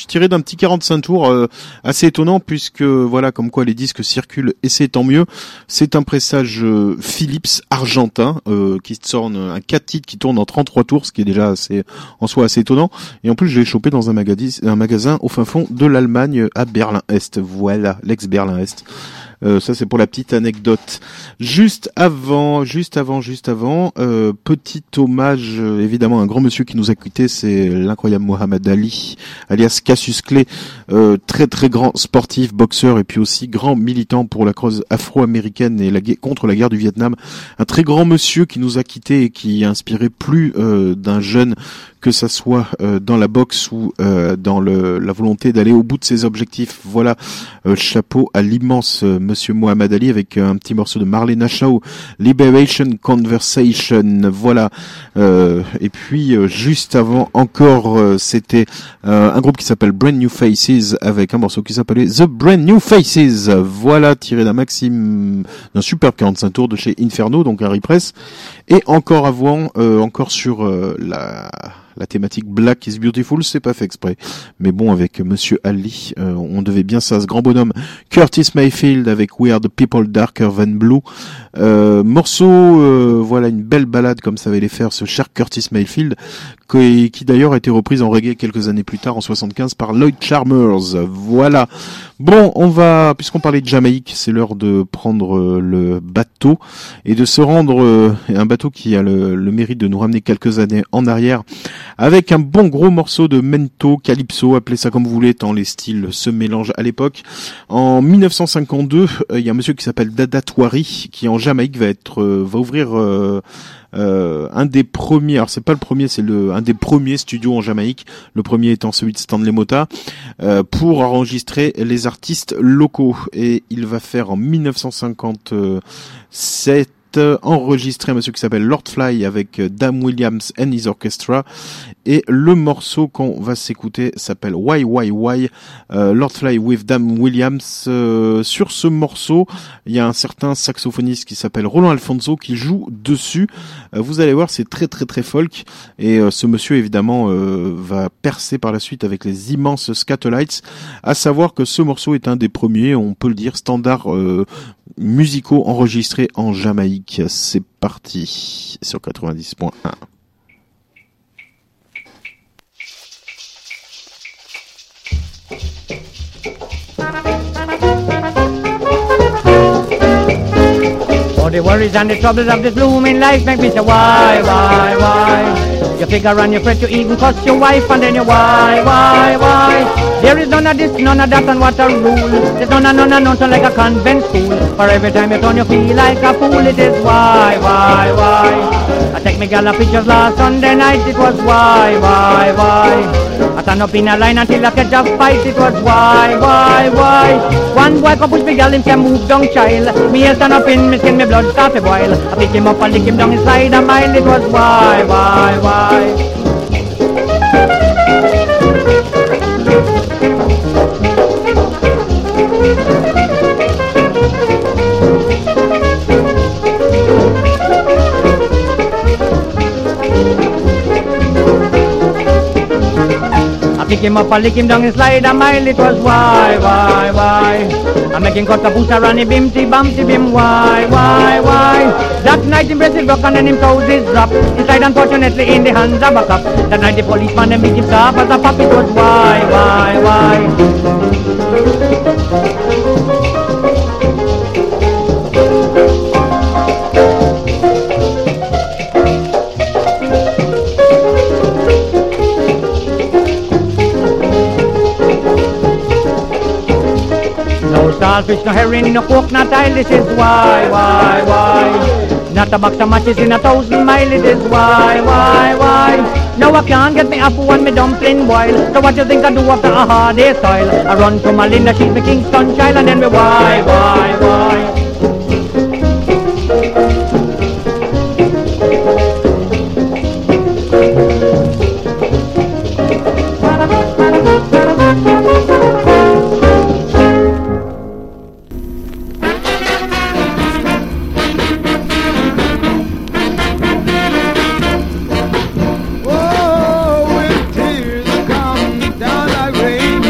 K: tiré d'un petit quarante-cinq tours euh, assez étonnant puisque voilà comme quoi les disques circulent et c'est tant mieux. C'est un pressage euh, Philips argentin euh, qui tourne un quatre titres qui tourne en trente-trois tours, ce qui est déjà assez en soi assez étonnant. Et en plus je l'ai chopé dans un magasin, un magasin au fin fond de l'Allemagne à Berlin-Est. Voilà, l'ex-Berlin-Est. Euh, ça c'est pour la petite anecdote. Juste avant, juste avant, juste avant, euh, petit hommage euh, évidemment à un grand monsieur qui nous a quitté, c'est l'incroyable Mohamed Ali, alias Cassius Clay, euh, très très grand sportif, boxeur et puis aussi grand militant pour la cause afro-américaine et la gue- contre la guerre du Vietnam. Un très grand monsieur qui nous a quitté et qui a inspiré plus euh, d'un jeune, que ça soit euh, dans la boxe ou euh, dans le, la volonté d'aller au bout de ses objectifs. Voilà, euh, chapeau à l'immense euh, monsieur Mohamed Ali avec euh, un petit morceau de Marlena Shaw, Liberation Conversation. Voilà, euh, et puis euh, juste avant encore, euh, c'était euh, un groupe qui s'appelle Brand New Faces avec un morceau qui s'appelait The Brand New Faces. Voilà, tiré d'un maxime, d'un superbe quarante-cinq tours de chez Inferno, donc un repress. Et encore avant, euh, encore sur euh, la la thématique Black is Beautiful, c'est pas fait exprès. Mais bon, avec Monsieur Ali, euh, on devait bien ça à ce grand bonhomme. Curtis Mayfield avec We Are the People Darker Than Blue. Euh, morceau, euh, voilà, une belle balade comme savait les faire ce cher Curtis Mayfield, qui, qui d'ailleurs a été reprise en reggae quelques années plus tard, en soixante-quinze, par Lloyd Charmers. Voilà. Bon, on va, puisqu'on parlait de Jamaïque, c'est l'heure de prendre euh, le bateau et de se rendre, euh, un bateau qui a le, le mérite de nous ramener quelques années en arrière, avec un bon gros morceau de mento, calypso, appelez ça comme vous voulez, tant les styles se mélangent à l'époque. En mille neuf cent cinquante-deux, il euh, y a un monsieur qui s'appelle Dada Twari, qui en Jamaïque va être, euh, va ouvrir euh, euh, un des premiers, alors c'est pas le premier, c'est le un des premiers studios en Jamaïque, le premier étant celui de Stanley Mota, euh, pour enregistrer les artistes locaux. Et il va faire en mille neuf cent cinquante-sept enregistré un monsieur qui s'appelle Lord Fly avec Dam Williams and his Orchestra, et le morceau qu'on va s'écouter s'appelle Why Why Why, euh, Lord Fly with Dam Williams. Euh, sur ce morceau, il y a un certain saxophoniste qui s'appelle Roland Alfonso qui joue dessus. Euh, vous allez voir, c'est très très très folk, et euh, ce monsieur évidemment euh, va percer par la suite avec les immenses Scatolites. À savoir que ce morceau est un des premiers, on peut le dire, standards euh, musicaux enregistrés en Jamaïque. C'est parti sur quatre-vingt-dix point un.
U: All the worries and the troubles of this blooming life make me say why, why, why? You figure and you fret, you even cuss your wife and then you why, why, why? There is none of this, none of that, and what a rule. There's none of none of nothing like a convent school. For every time you turn you feel like a fool, it is why, why, why? I take me gal a pictures last Sunday night, it was why, why, why? I stand up in a line until I catch a fight, it was why, why, why? One boy can push me gal, him can move down child. Me a stand up in me skin, me blood start to boil. I pick him up and lick him down inside a mile, it was why, why, why? Pick him up and lick him down and slide a mile, it was why, why, why? I'm making cut a booster and him bimty bumpty bim, why, why, why? That night him breast is broken and him toes is dropped. Inside unfortunately in the hands of a cop. That night the policeman them beat him stop as a pup, it was why, why, why? Starfish, no herring, no pork, no tile, this is why, why, why? Not a box of matches in a thousand mile, it is why, why, why? Now I can't get me apple when me dumpling boil. So what you think I do after a hard day's toil? I run to my Linda, she's my Kingston child, and then me why, why, why?
R: Oh, with tears come down like rain.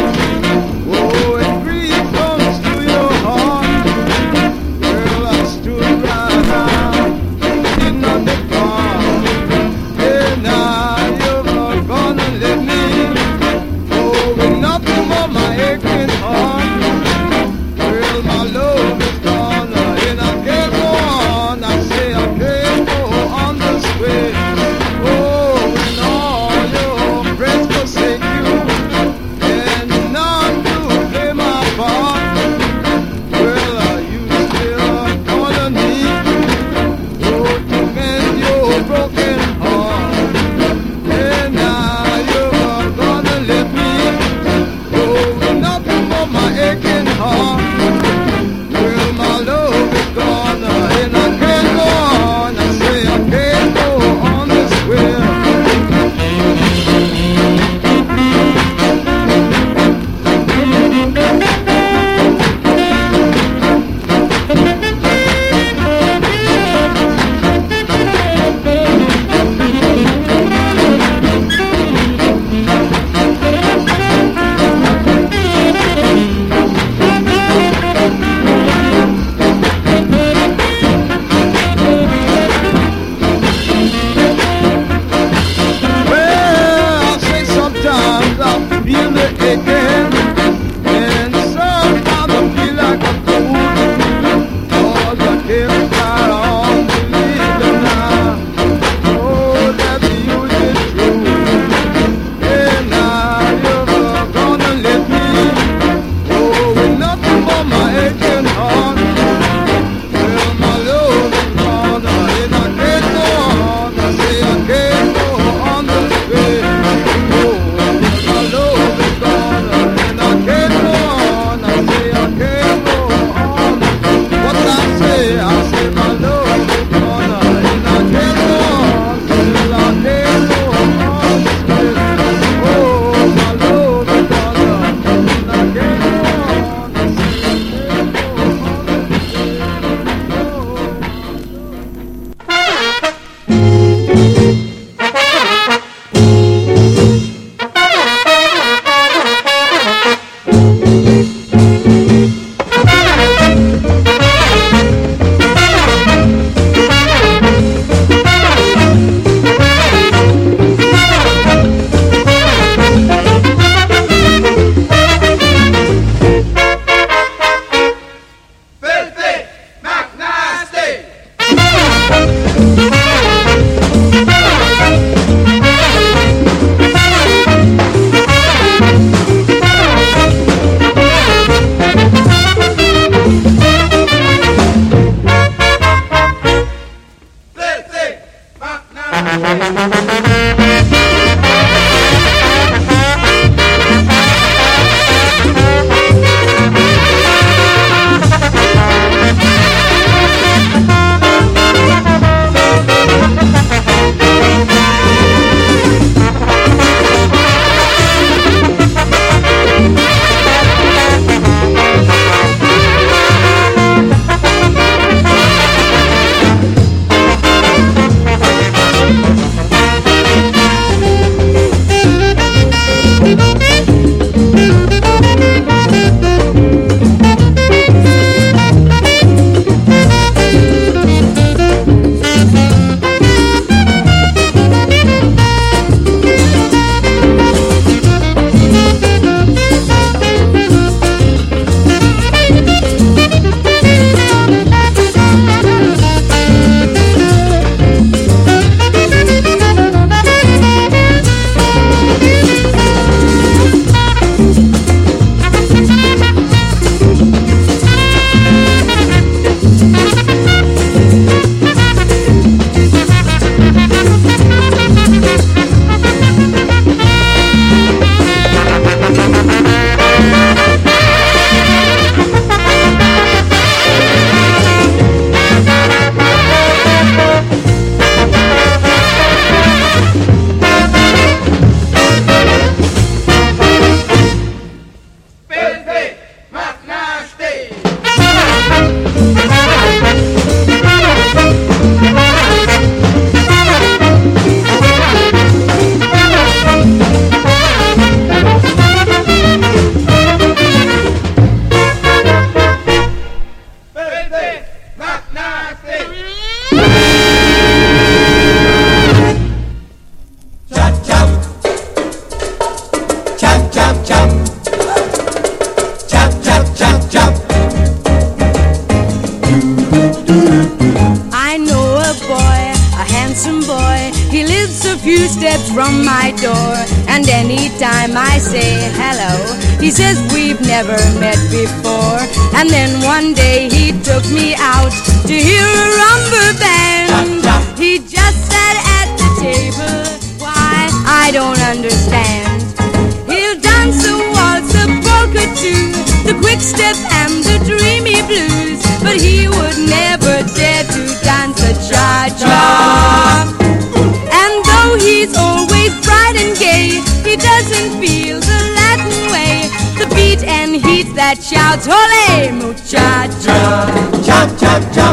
L: anytime I say hello, he says we've never met before. And then one day he took me out to hear a rumba band. He just sat at the table, why, I don't understand. He'll dance a waltz, a polka too, the quick step and the dreamy blues, but he would never dare to dance a cha-cha. And though he's always bright and gay, he doesn't feel the Latin way, the beat and heat that shouts ole muchacha, chop chop chop.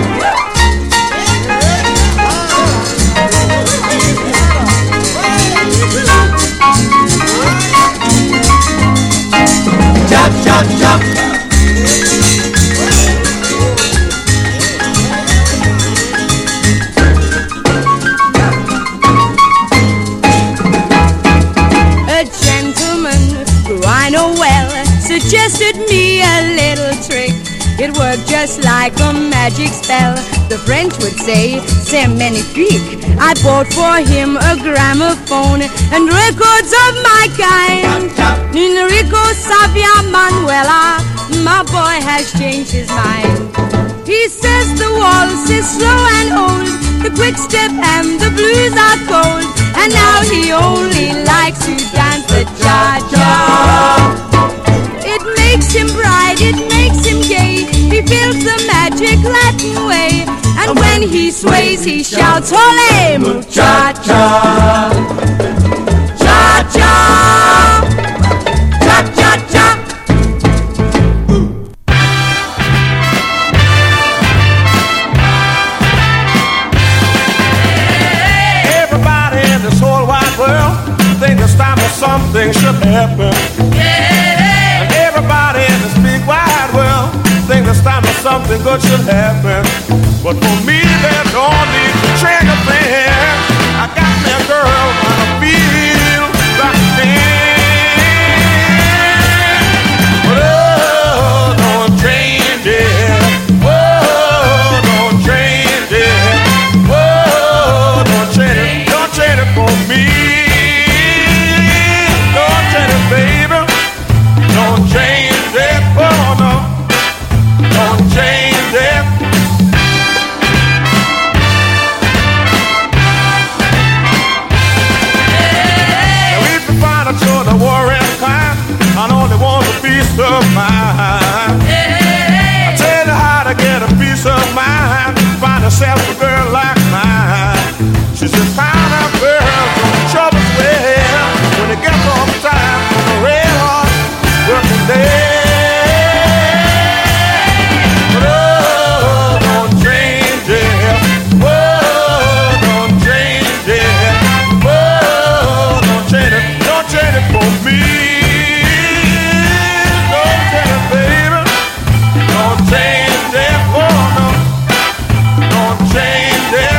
L: Chop chop chop. Suggested me a little trick. It worked just like a magic spell. The French would say, c'est magnifique. I bought for him a gramophone and records of my kind. Enrico Savia Manuela, my boy has changed his mind. He says the waltz is slow and old, the quick step and the blues are cold, and now he only likes to dance the cha-cha. It makes him bright, it makes him gay, he feels the magic Latin way, and when he sways he shouts ole muchacha, cha-cha, cha-cha-cha.
M: Everybody in this whole wide world thinks it's time for something should happen. Everybody in this big wide world think it's time that something good should happen. But for me, there's no need to change a thing. I got me a girl and I feel like a thing. But oh, don't change it. Oh, don't change it. Oh, don't change it. Don't change it for me. Don't change it, baby. Don't change it, oh no. Don't change it. Now if you find out you're the warring kind, I only want a piece of mind. I tell you how to get a piece of mind. Find yourself a girl like mine. She's the kind of girl who troubles well when it gets off time on the red hot working day. But oh, don't change it. Oh, don't change it. Oh, don't change it. Don't change it for me. Don't change it, baby. Don't change it. Oh, no. Don't change it.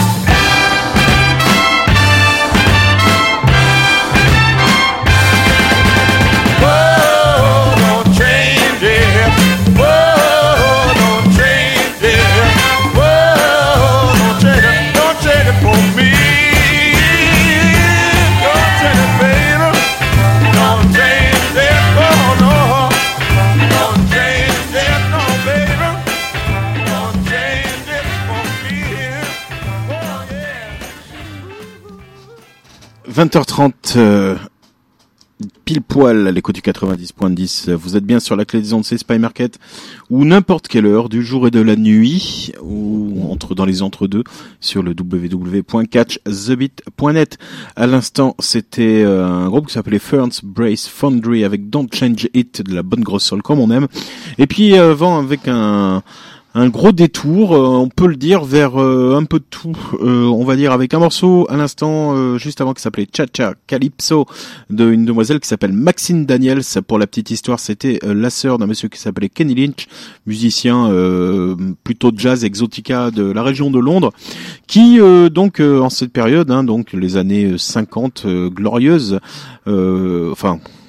K: vingt heures trente, euh, pile poil à l'écoute du quatre-vingt-dix point dix. Vous êtes bien sur la clé des ondes, c'est Spy Market, ou n'importe quelle heure du jour et de la nuit, ou entre dans les entre-deux sur le w w w point catch the beat point net. À l'instant, c'était euh, un groupe qui s'appelait Ferns Brace Foundry avec Don't Change It, de la bonne grosse soul comme on aime. Et puis avant, avec un un gros détour, euh, on peut le dire, vers euh, un peu de tout, euh, on va dire, avec un morceau à l'instant, euh, juste avant, qui s'appelait Cha Cha Calypso, d'une demoiselle qui s'appelle Maxine Daniels. Pour la petite histoire, c'était euh, la sœur d'un monsieur qui s'appelait Kenny Lynch, musicien euh, plutôt jazz exotica de la région de Londres, qui euh, donc euh, en cette période, hein, donc les années cinquante euh, glorieuses, euh, enfin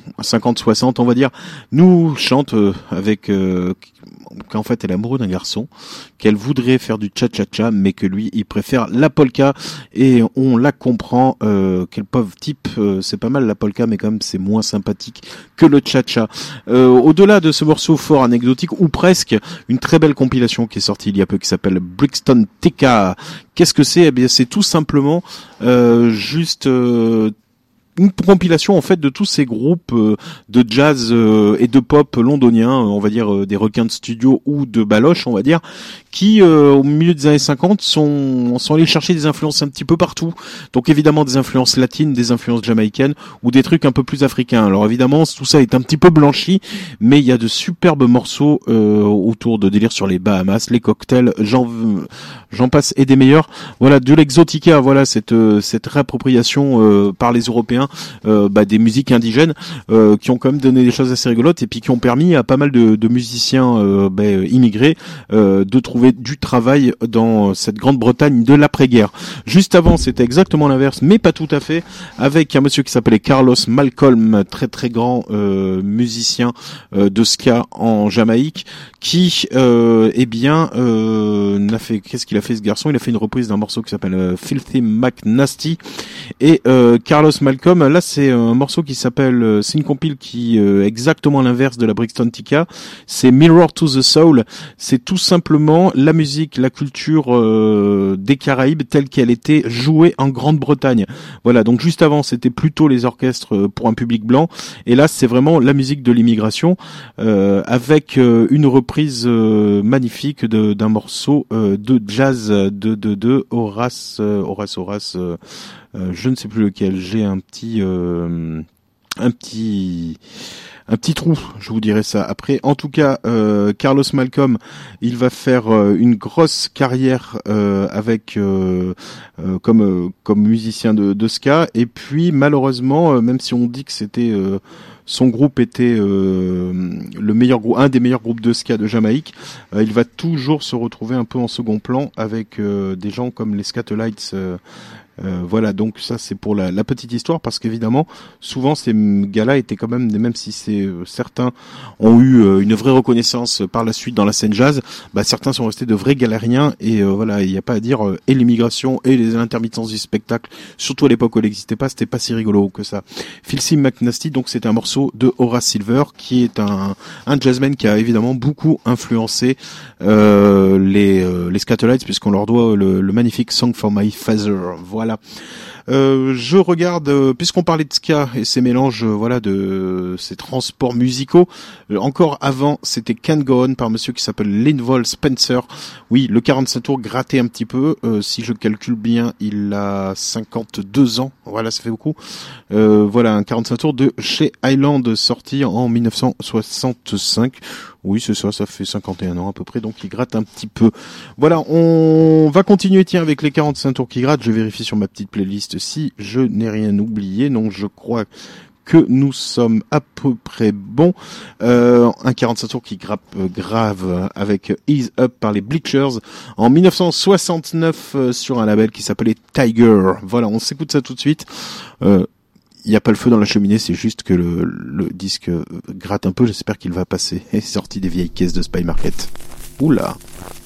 K: cinquante soixante on va dire, nous chante euh, avec euh, qu'en fait elle est amoureuse d'un garçon, qu'elle voudrait faire du cha-cha-cha, mais que lui il préfère la polka, et on la comprend. Euh, quel pauvre type, euh, c'est pas mal la polka, mais quand même c'est moins sympathique que le cha-cha. Euh, au-delà de ce morceau fort anecdotique, ou presque, une très belle compilation qui est sortie il y a peu qui s'appelle Brixton Tika. Qu'est-ce que c'est? Eh bien c'est tout simplement euh, juste euh, une compilation en fait de tous ces groupes euh, de jazz euh, et de pop londoniens, euh, on va dire euh, des requins de studio ou de baloches, on va dire, qui euh, au milieu des années cinquante sont sont allés chercher des influences un petit peu partout. Donc évidemment des influences latines, des influences jamaïcaines ou des trucs un peu plus africains. Alors évidemment tout ça est un petit peu blanchi, mais il y a de superbes morceaux euh, autour de délire sur les Bahamas, les cocktails, j'en j'en passe et des meilleurs. Voilà, de l'exotica, voilà cette euh, cette réappropriation euh, par les Européens Euh, bah, des musiques indigènes euh, qui ont quand même donné des choses assez rigolotes et puis qui ont permis à pas mal de, de musiciens euh, bah, immigrés euh, de trouver du travail dans cette Grande-Bretagne de l'après-guerre. Juste avant, c'était exactement l'inverse, mais pas tout à fait, avec un monsieur qui s'appelait Carlos Malcolm, très très grand euh, musicien euh, de ska en Jamaïque, qui euh, eh bien euh, n'a fait qu'est-ce qu'il a fait ce garçon? Il a fait une reprise d'un morceau qui s'appelle euh, Filthy McNasty, et euh, Carlos Malcolm, là c'est un morceau qui s'appelle, euh, c'est une compile qui euh, exactement l'inverse de la Brixton Tika, c'est Mirror to the Soul. C'est tout simplement la musique, la culture euh, des Caraïbes telle qu'elle était jouée en Grande-Bretagne. Voilà, donc juste avant c'était plutôt les orchestres pour un public blanc, et là c'est vraiment la musique de l'immigration euh, avec euh, une reprise euh, magnifique de, d'un morceau euh, de jazz de de, de Horace euh, Horace Horace euh, euh, je ne sais plus lequel, j'ai un petit euh, un petit un petit trou, je vous dirai ça après. En tout cas, euh, Carlos Malcolm, il va faire euh, une grosse carrière euh, avec euh, euh, comme euh, comme musicien de, de ska, et puis malheureusement, euh, même si on dit que c'était euh, son groupe était euh, le meilleur groupe, un des meilleurs groupes de ska de Jamaïque, euh, il va toujours se retrouver un peu en second plan avec euh, des gens comme les Skatalites. Euh, Euh, voilà, donc ça c'est pour la, la petite histoire, parce qu'évidemment souvent ces gars-là étaient quand même, même si c'est euh, certains ont eu euh, une vraie reconnaissance par la suite dans la scène jazz, bah certains sont restés de vrais galériens, et euh, voilà, il n'y a pas à dire, euh, et l'immigration et les intermittences du spectacle, surtout à l'époque où elle n'existait pas, c'était pas si rigolo que ça. Filthy McNasty, donc c'est un morceau de Horace Silver, qui est un, un jazzman qui a évidemment beaucoup influencé euh, les, euh, les Skatalites, puisqu'on leur doit le, le magnifique Song for My Father. Voilà. Voilà. Euh, je regarde, euh, puisqu'on parlait de ska et ces mélanges, euh, voilà, de ces transports musicaux. Euh, encore avant, c'était Can't Go On par monsieur qui s'appelle Linval Spencer. Oui, le quarante-cinq tours gratté un petit peu. Euh, si je calcule bien, il a cinquante-deux ans. Voilà, ça fait beaucoup. Euh, voilà, un quarante-cinq tours de chez Highland, sorti en dix-neuf cent soixante-cinq. Oui, c'est ça, ça fait cinquante et un ans à peu près, donc il gratte un petit peu. Voilà, on va continuer, tiens, avec les quarante-cinq tours qui grattent. Je vérifie sur ma petite playlist si je n'ai rien oublié. Donc je crois que nous sommes à peu près bons. Euh, un quarante-cinq tours qui grappe euh, grave avec Ease Up par les Bleachers en dix-neuf cent soixante-neuf euh, sur un label qui s'appelait Tiger. Voilà, on s'écoute ça tout de suite. Euh, Il n'y a pas le feu dans la cheminée, c'est juste que le, le disque gratte un peu, j'espère qu'il va passer. Et c'est sorti des vieilles caisses de Spy Market. Oula.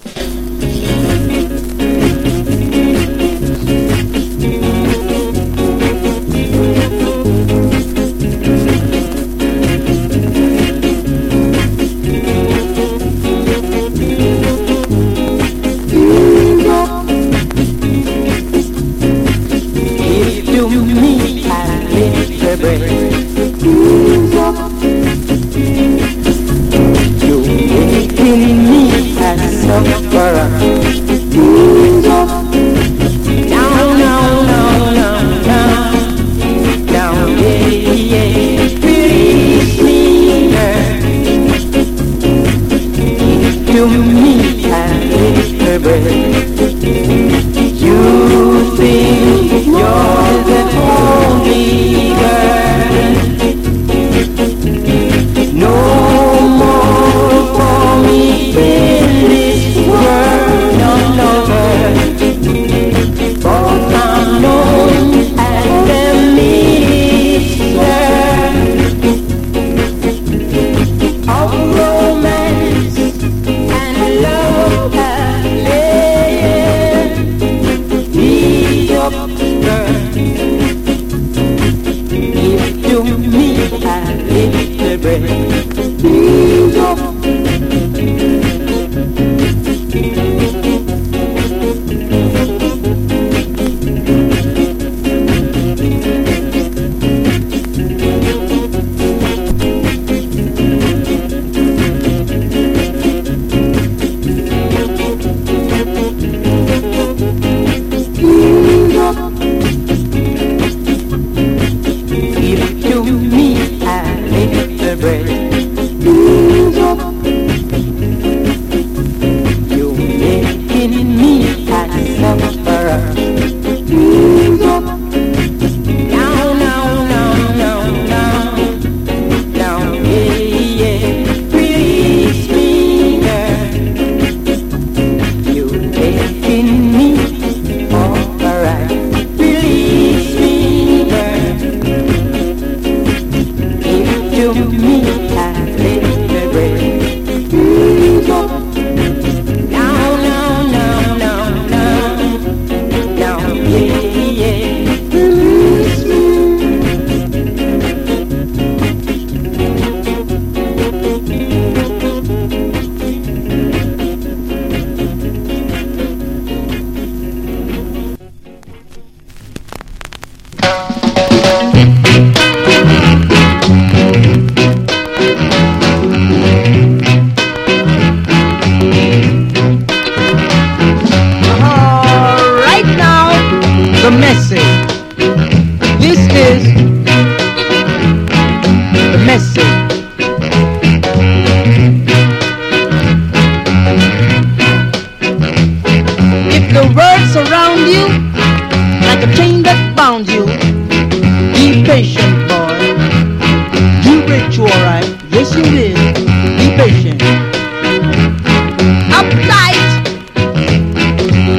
R: You making me a sufferer. Down, down, down, down, down, down, yeah, yeah. Release me, girl. You me a little You think you're the only girl. No more for me in this world, no, no, both unknown and the minister.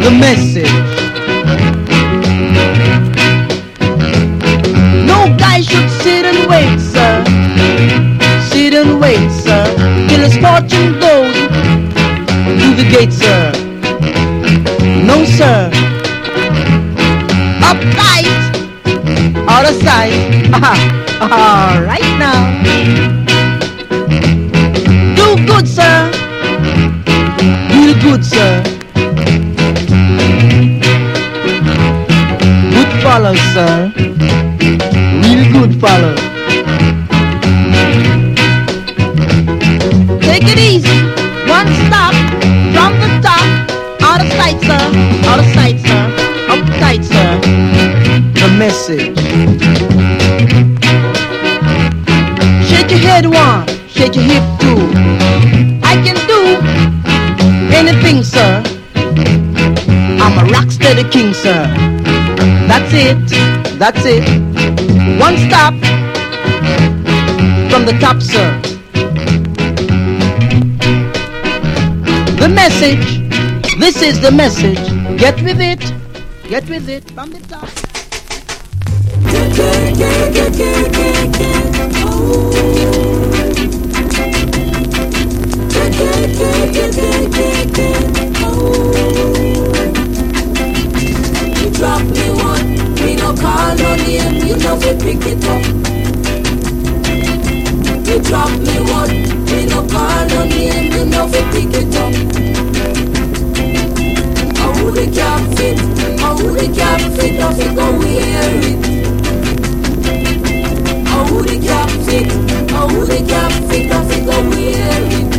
A: the message. No guy should sit and wait, sir. Sit and wait, sir, till his fortune goes through the gate, sir. No, sir. Uptight, out of sight. All right now. Do good, sir. Real good, sir. Good follow, sir. Real good follow. Take it easy. One stop from the top. Out of sight, sir. Out of sight, sir. Uptight, sir. The message. Shake your head one, shake your hip two. I can do anything, sir. I'm a rock steady king, sir. That's it, that's it. One stop from the top, sir. The message, this is the message. Get with it, get with it from the top.
L: You drop me one, me no call no name, you know fi pick it up. You drop me one, me no call no name, you know fi pick it up. How the cap fit, how the cap fit, no fi go wear it. How the cap fit, how the cap fit, no fi go wear it.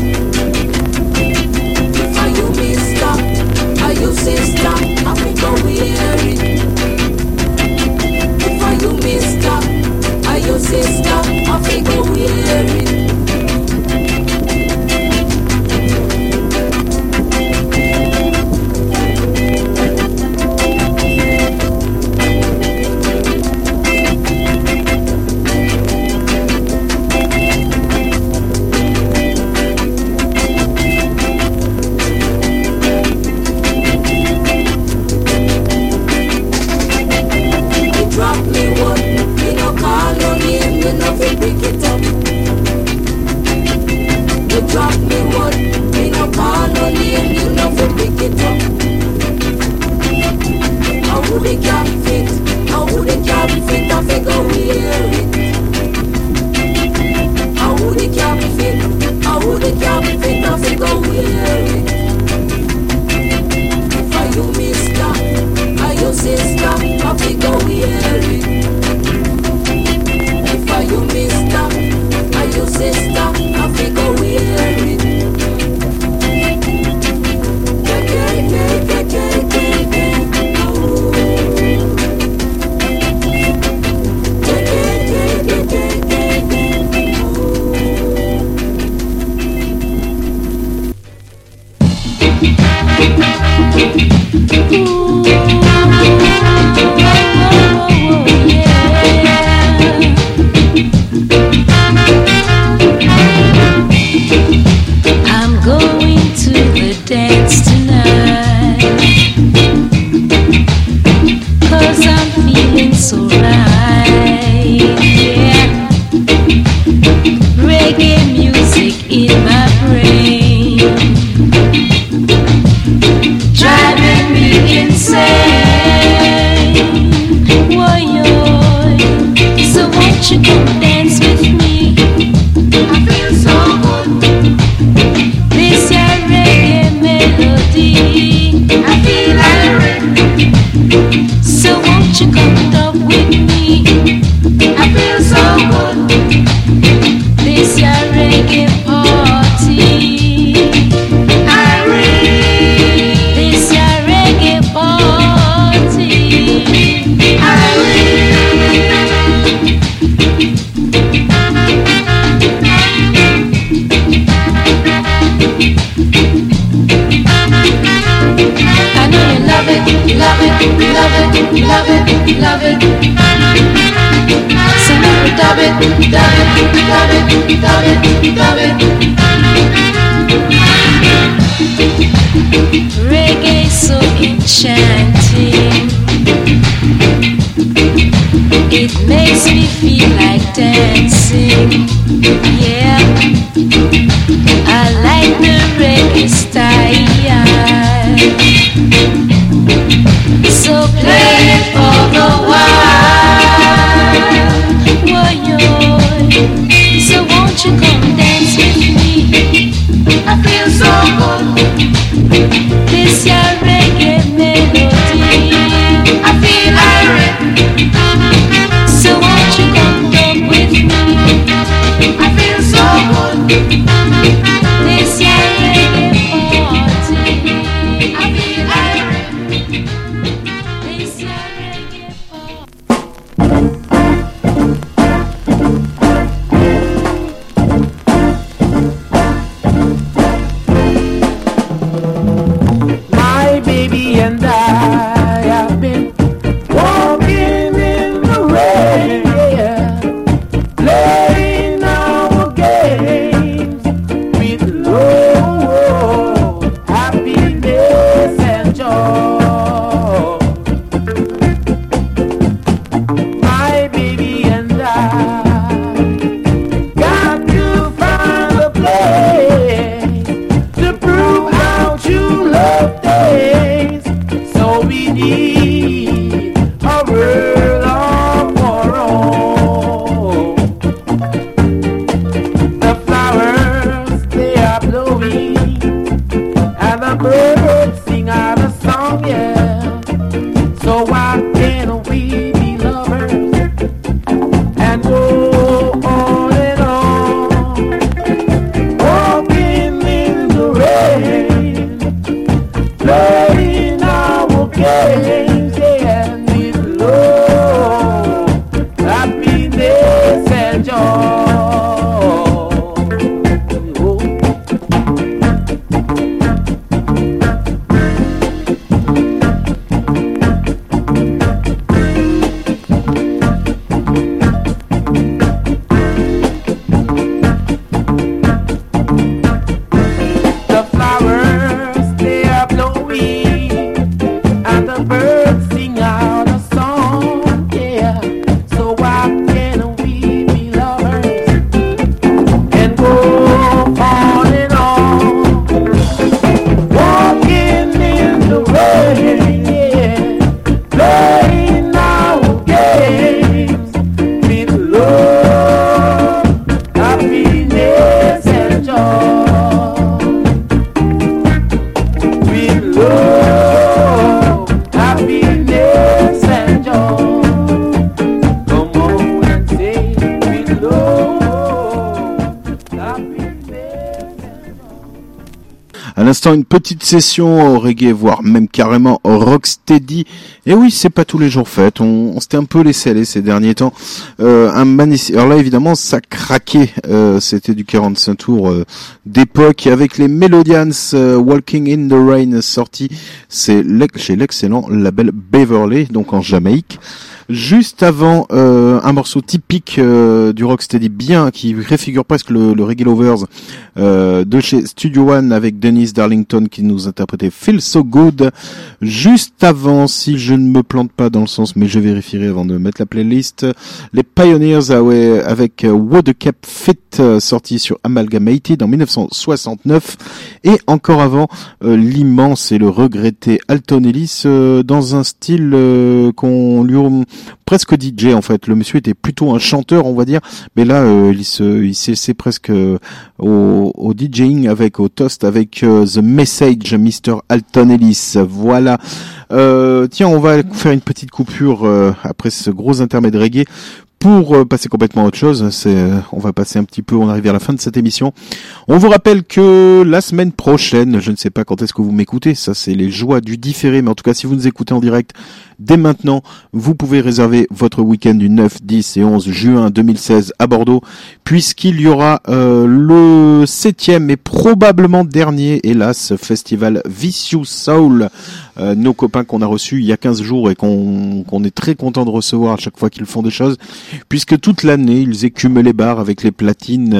L: If I you mister, are you sister, I fi go wear it. If I you mister, are you sister, I fi go wear it. Drop me one, me no call no name, you know fi pick it up. How the cap fit, how the cap fit, I fi go wear it. How the cap fit, how the cap fit, I fi go wear it. If I you mister, are you sister, I fi go wear it. If I you mister, are you sister, I fi go wear it.
V: I'm going to the dance tonight, 'cause I'm feeling so right, yeah. Reggae music in my brain, driving me insane. Why-yo, so won't you come dance with me? I feel so good. This your reggae melody, I feel irate. So won't you come up with me? I feel so good. This your reggae party, irate. This your reggae party, irate. I know you love it, love it, love it, love it, love it. So never dub it, dub it, dub it, dub it, dub it. Reggae so enchanting. chanting. It makes me feel like dancing. Yeah, I like the reggae style. So play it for the while. Whoa, so won't you come dance with me? I feel so good. This your reggae melody. I feel irate. So won't you come up with me? I feel so good. This your reggae party. I feel irate. This your reggae
R: My baby and I have been walking in the rain, yeah, playing our games with love, happiness and joy. My baby and I got to find a place to prove how true love is. So we need a world of our own. The flowers, they are blowing, and the birds sing out a song, yeah. So why can't we be lovers and go on and on, walking in the rain, playing our games, yeah, with love, happiness and joy. The flowers, they are blowing, and the birds sing out a song, yeah. So why can't we be lovers and go on and on, walking in the rain, yeah, playing our games with love, happiness and joy. With love, happiness and joy. Come on and say with love, happiness and joy.
K: À l'instant, une petite session au reggae, voire même carrément au rocksteady. Et oui, c'est pas tous les jours fait. On, on s'était un peu laissé aller ces derniers temps. Euh, un magnifique. Alors là, évidemment, ça craquait. Euh, c'était du quarante-cinq tours euh, d'époque avec les Melodians, euh, Walking in the Rain sorti. C'est l'ex- chez l'excellent label Beverly, donc en Jamaïque. Juste avant, euh, un morceau typique euh, du rocksteady bien, qui réfigure presque le, le Reggae Lovers euh, de chez Studio One avec Dennis Darlington qui nous interprétait Feel So Good. Juste avant, si je ne me plante pas dans le sens, mais je vérifierai avant de mettre la playlist, les Pioneers ah ouais, avec euh, What the Cap Fit euh, sorti sur Amalgamated en dix-neuf cent soixante-neuf, et encore avant euh, l'immense et le regretté Alton Ellis euh, dans un style euh, qu'on lui presque D J en fait. Le monsieur était plutôt un chanteur, on va dire, mais là euh, il se il s'est c'est presque euh, au, au DJing avec au toast avec euh, The Message, Mister Alton Ellis. Voilà. Euh, tiens, on va faire une petite coupure euh, après ce gros intermède reggae pour euh, passer complètement à autre chose. C'est, euh, on va passer un petit peu, on arrive à la fin de cette émission. On vous rappelle que la semaine prochaine, je ne sais pas quand est-ce que vous m'écoutez, ça c'est les joies du différé, mais en tout cas si vous nous écoutez en direct, dès maintenant, vous pouvez réserver votre week-end du neuf, dix et onze juin deux mille seize à Bordeaux, puisqu'il y aura euh, le septième et probablement dernier, hélas, festival Vicious Soul. Euh, nos copains qu'on a reçus il y a quinze jours et qu'on, qu'on est très content de recevoir à chaque fois qu'ils font des choses, puisque toute l'année, ils écument les bars avec les platines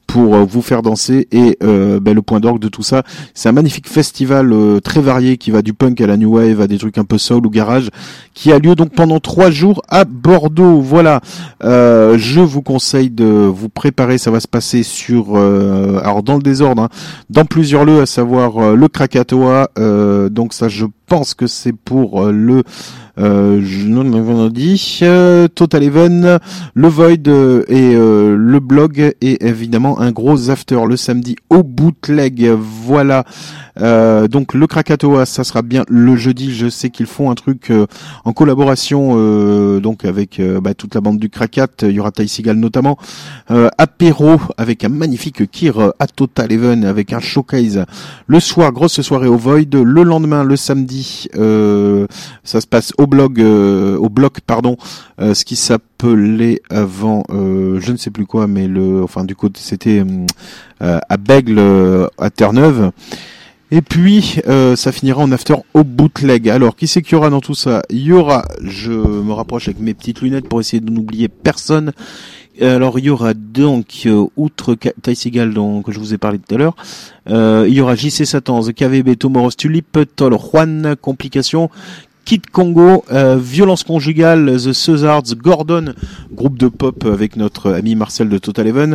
K: pour euh, vous faire danser. Et euh, ben, le point d'orgue de tout ça, c'est un magnifique festival euh, très varié qui va du punk à la new wave, à des trucs un peu soul ou garage, qui a lieu donc pendant trois jours à Bordeaux. Voilà, euh, je vous conseille de vous préparer. Ça va se passer sur, euh, alors dans le désordre, hein, dans plusieurs lieux, à savoir euh, le Krakatoa. Euh, donc ça, je pense que c'est pour euh, le Euh, je non, non, dit euh, Total Even, le Void euh, et euh, le blog et évidemment un gros after le samedi au Bootleg. Voilà. Euh, donc le Krakatoa, ça sera bien le jeudi. Je sais qu'ils font un truc euh, en collaboration euh, donc avec euh, bah, toute la bande du Krakat. Il y aura Ty Seagal notamment. Euh, apéro avec un magnifique Kir à Total Even avec un showcase le soir, grosse soirée au Void. Le lendemain, le samedi, euh, ça se passe au blog, euh, au bloc pardon, euh, ce qui s'appelait avant, euh, je ne sais plus quoi, mais le, enfin du coup c'était euh, à Bègle, euh, à Terre-Neuve. Et puis, euh, ça finira en after au Bootleg. Alors, qui c'est qu'il y aura dans tout ça? Il y aura, je me rapproche avec mes petites lunettes pour essayer de n'oublier personne. Alors, il y aura donc, euh, outre Ty Seagal dont que je vous ai parlé tout à l'heure, euh, il y aura J C Satan, The K V B, Tomorrow's Tulip, Tol Juan, Complication, Kid Congo, euh, Violence Conjugale, The Cesaards, Gordon, groupe de pop avec notre ami Marcel de Total Even,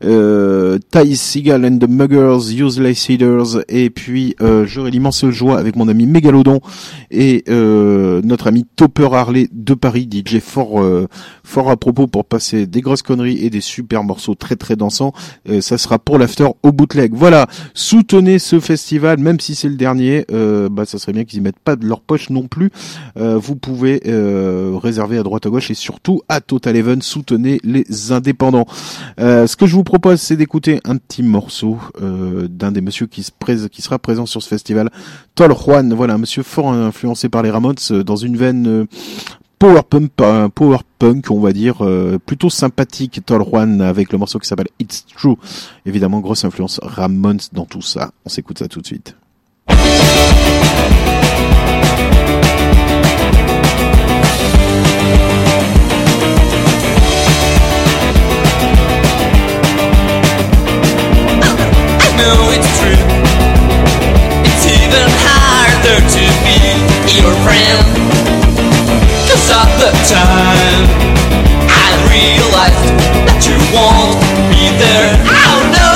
K: euh, Ty Seagal and the Muggers, Useless Headers, et puis euh, j'aurai l'immense joie avec mon ami Mégalodon et euh, notre ami Topper Harley de Paris, D J fort euh, fort à propos pour passer des grosses conneries et des super morceaux très très dansants. Euh, ça sera pour l'after au Bootleg. Voilà, soutenez ce festival, même si c'est le dernier, euh, bah ça serait bien qu'ils y mettent pas de leur poche non plus. Euh, vous pouvez euh, réserver à droite à gauche et surtout à Total Even, soutenez les indépendants. Euh, ce que je vous propose, c'est d'écouter un petit morceau euh, d'un des messieurs qui, se pré- qui sera présent sur ce festival, Tol Juan. Voilà, un monsieur fort influencé par les Ramones euh, dans une veine euh, power punk, euh, power punk, on va dire, euh, plutôt sympathique. Tol Juan avec le morceau qui s'appelle It's True. Évidemment, grosse influence Ramones dans tout ça. On s'écoute ça tout de suite.
B: know it's true. It's even harder to be your friend. Cause at the time I realized that you won't be there. Oh no.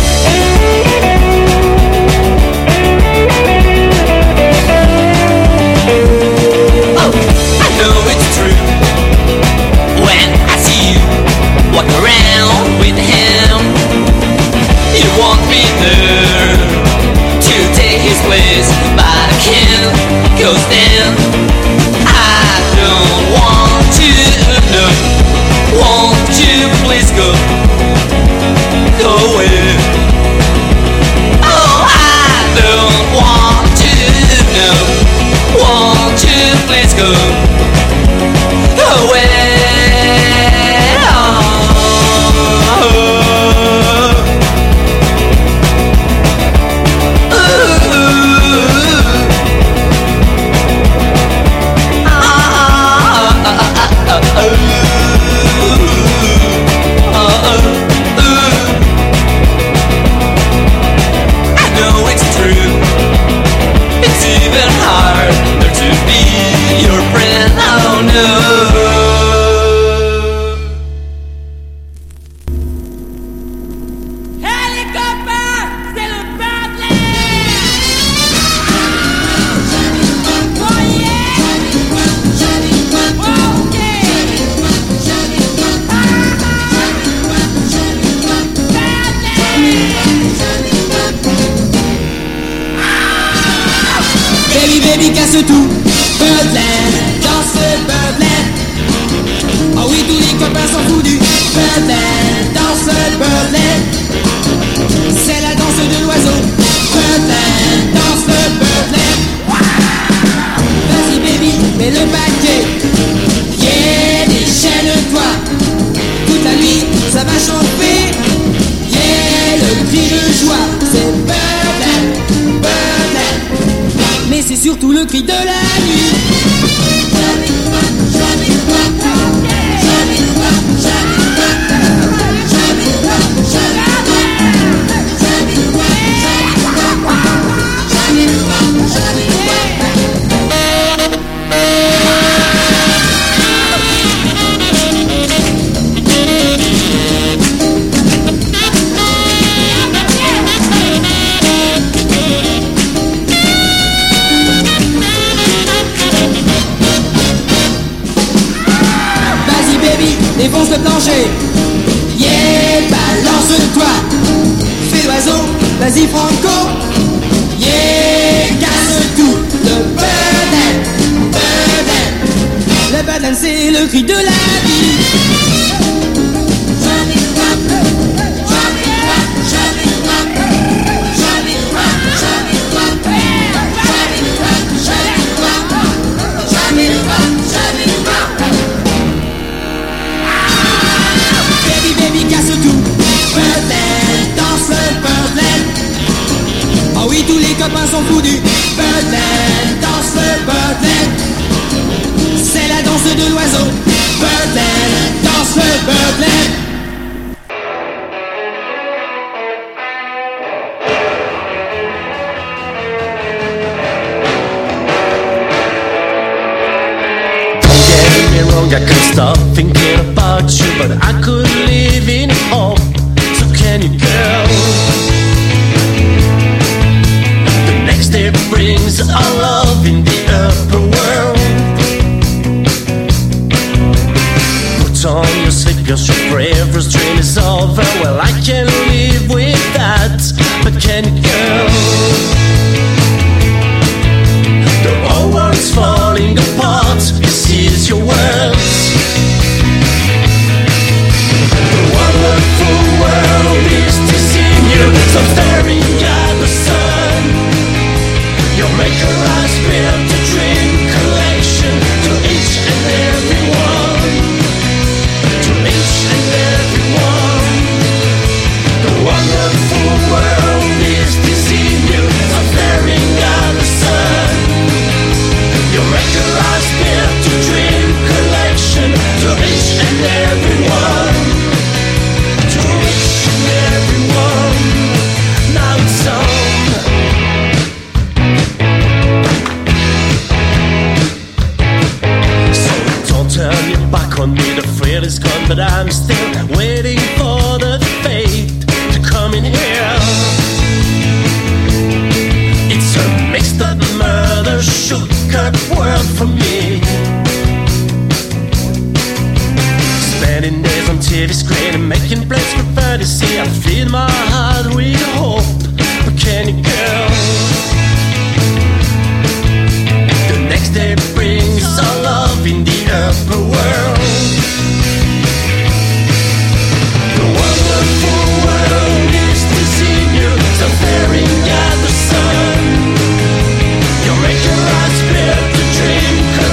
B: Oh, I know it's true. When I see you walk around with him, you won't be there to take his place, but I can't, cause then I don't want to know. Won't you please go, go away? Oh, I don't want to know. Won't you please go, go away?
E: Baby casse tout, Birdland, danse Birdland. Oh oui, tous les copains sont fous du Birdland, danse Birdland. C'est la danse de l'oiseau, Birdland, danse Birdland. Vas-y baby, mets le paquet. Yeah, déchaîne-toi. Toute la nuit, ça va chauffer. Yeah, le cri de joie, c'est Birdland, Birdland. Mais c'est surtout le cri de la nuit. défonce le plancher. Yeah, balance-toi, fais l'oiseau, vas-y Franco. Yeah, casse tout, le Birdland, Birdland. Le Birdland c'est le cri de la vie. Baby, baby, casse tout, Birdland, danse le Birdland. Oh oui, tous les copains sont fous du Birdland, danse le Birdland. C'est la danse de l'oiseau, Birdland, danse le Birdland.
D: I can't stop thinking about you, but I could live in hope. So can you, girl? The next day brings our love in the upper world. Put on your slippers, your forever's dream is over. Well, I can live with that, but can you, girl? The whole world's falling apart. This is your world. The wonderful world is to see you. So staring at the sun, you'll make your eyes build a dream collection to each and every one. To each and every one. The wonderful world is to see you. So staring at the sun, you'll make your eyes build a dream collection to each and every one. To each and every one. Now it's on. So don't turn your back on me. The thrill is gone, but I'm still waiting for the fate to come in here. It's a mixed up murder, sugar world for me. Spending days on T V screen and making plans for fantasy. I fill my heart with hope, but can you, girl? The next day brings our love in the upper world. The wonderful world is to see you, so staring at the sun. You'll make your eyes build a dream.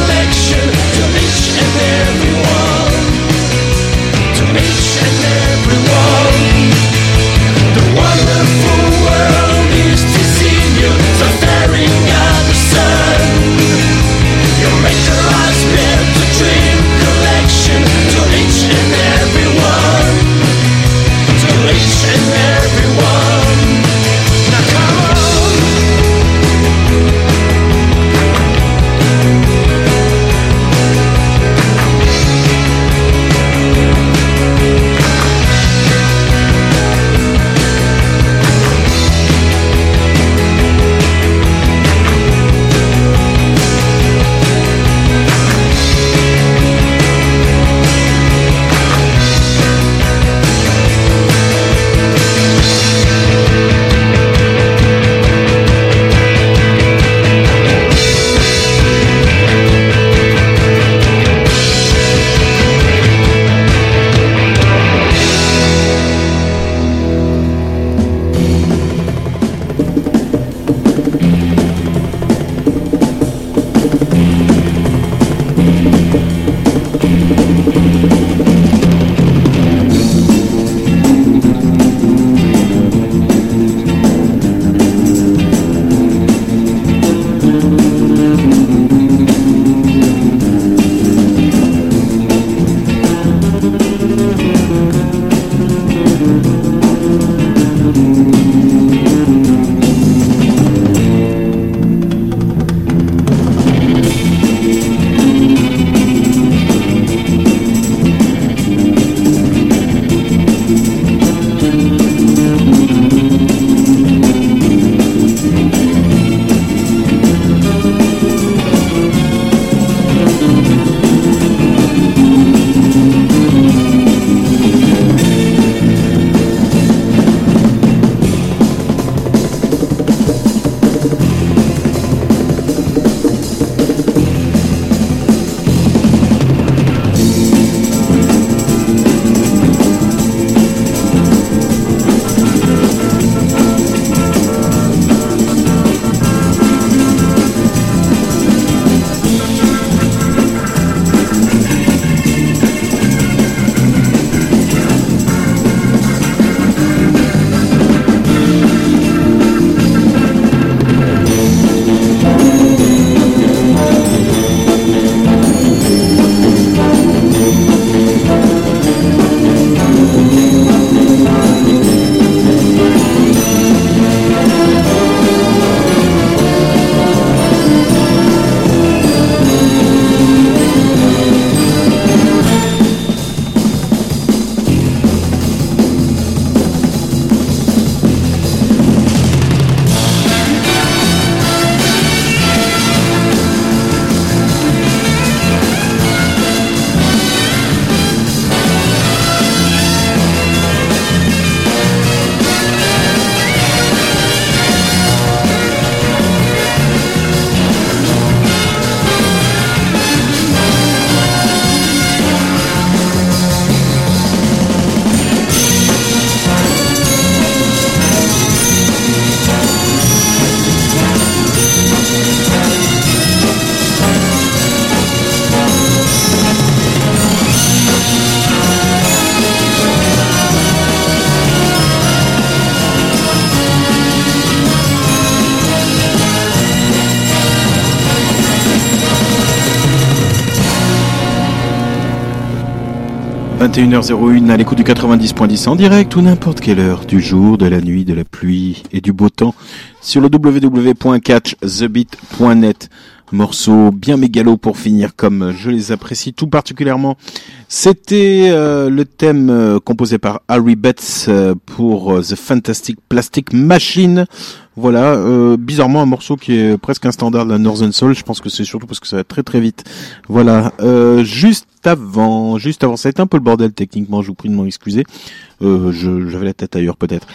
K: vingt et une heures zéro un à l'écoute du quatre-vingt-dix point dix en direct ou n'importe quelle heure du jour, de la nuit, de la pluie et du beau temps sur le w w w point catch the beat point net. Morceau bien mégalo pour finir comme je les apprécie tout particulièrement. C'était euh, le thème euh, composé par Harry Betts euh, pour euh, The Fantastic Plastic Machine. Voilà, euh, bizarrement un morceau qui est presque un standard de la Northern Soul. Je pense que c'est surtout parce que ça va très très vite. Voilà, euh, juste avant, juste avant, ça a été un peu le bordel techniquement. Je vous prie de m'en excuser. Euh, je, j'avais la tête ailleurs peut-être.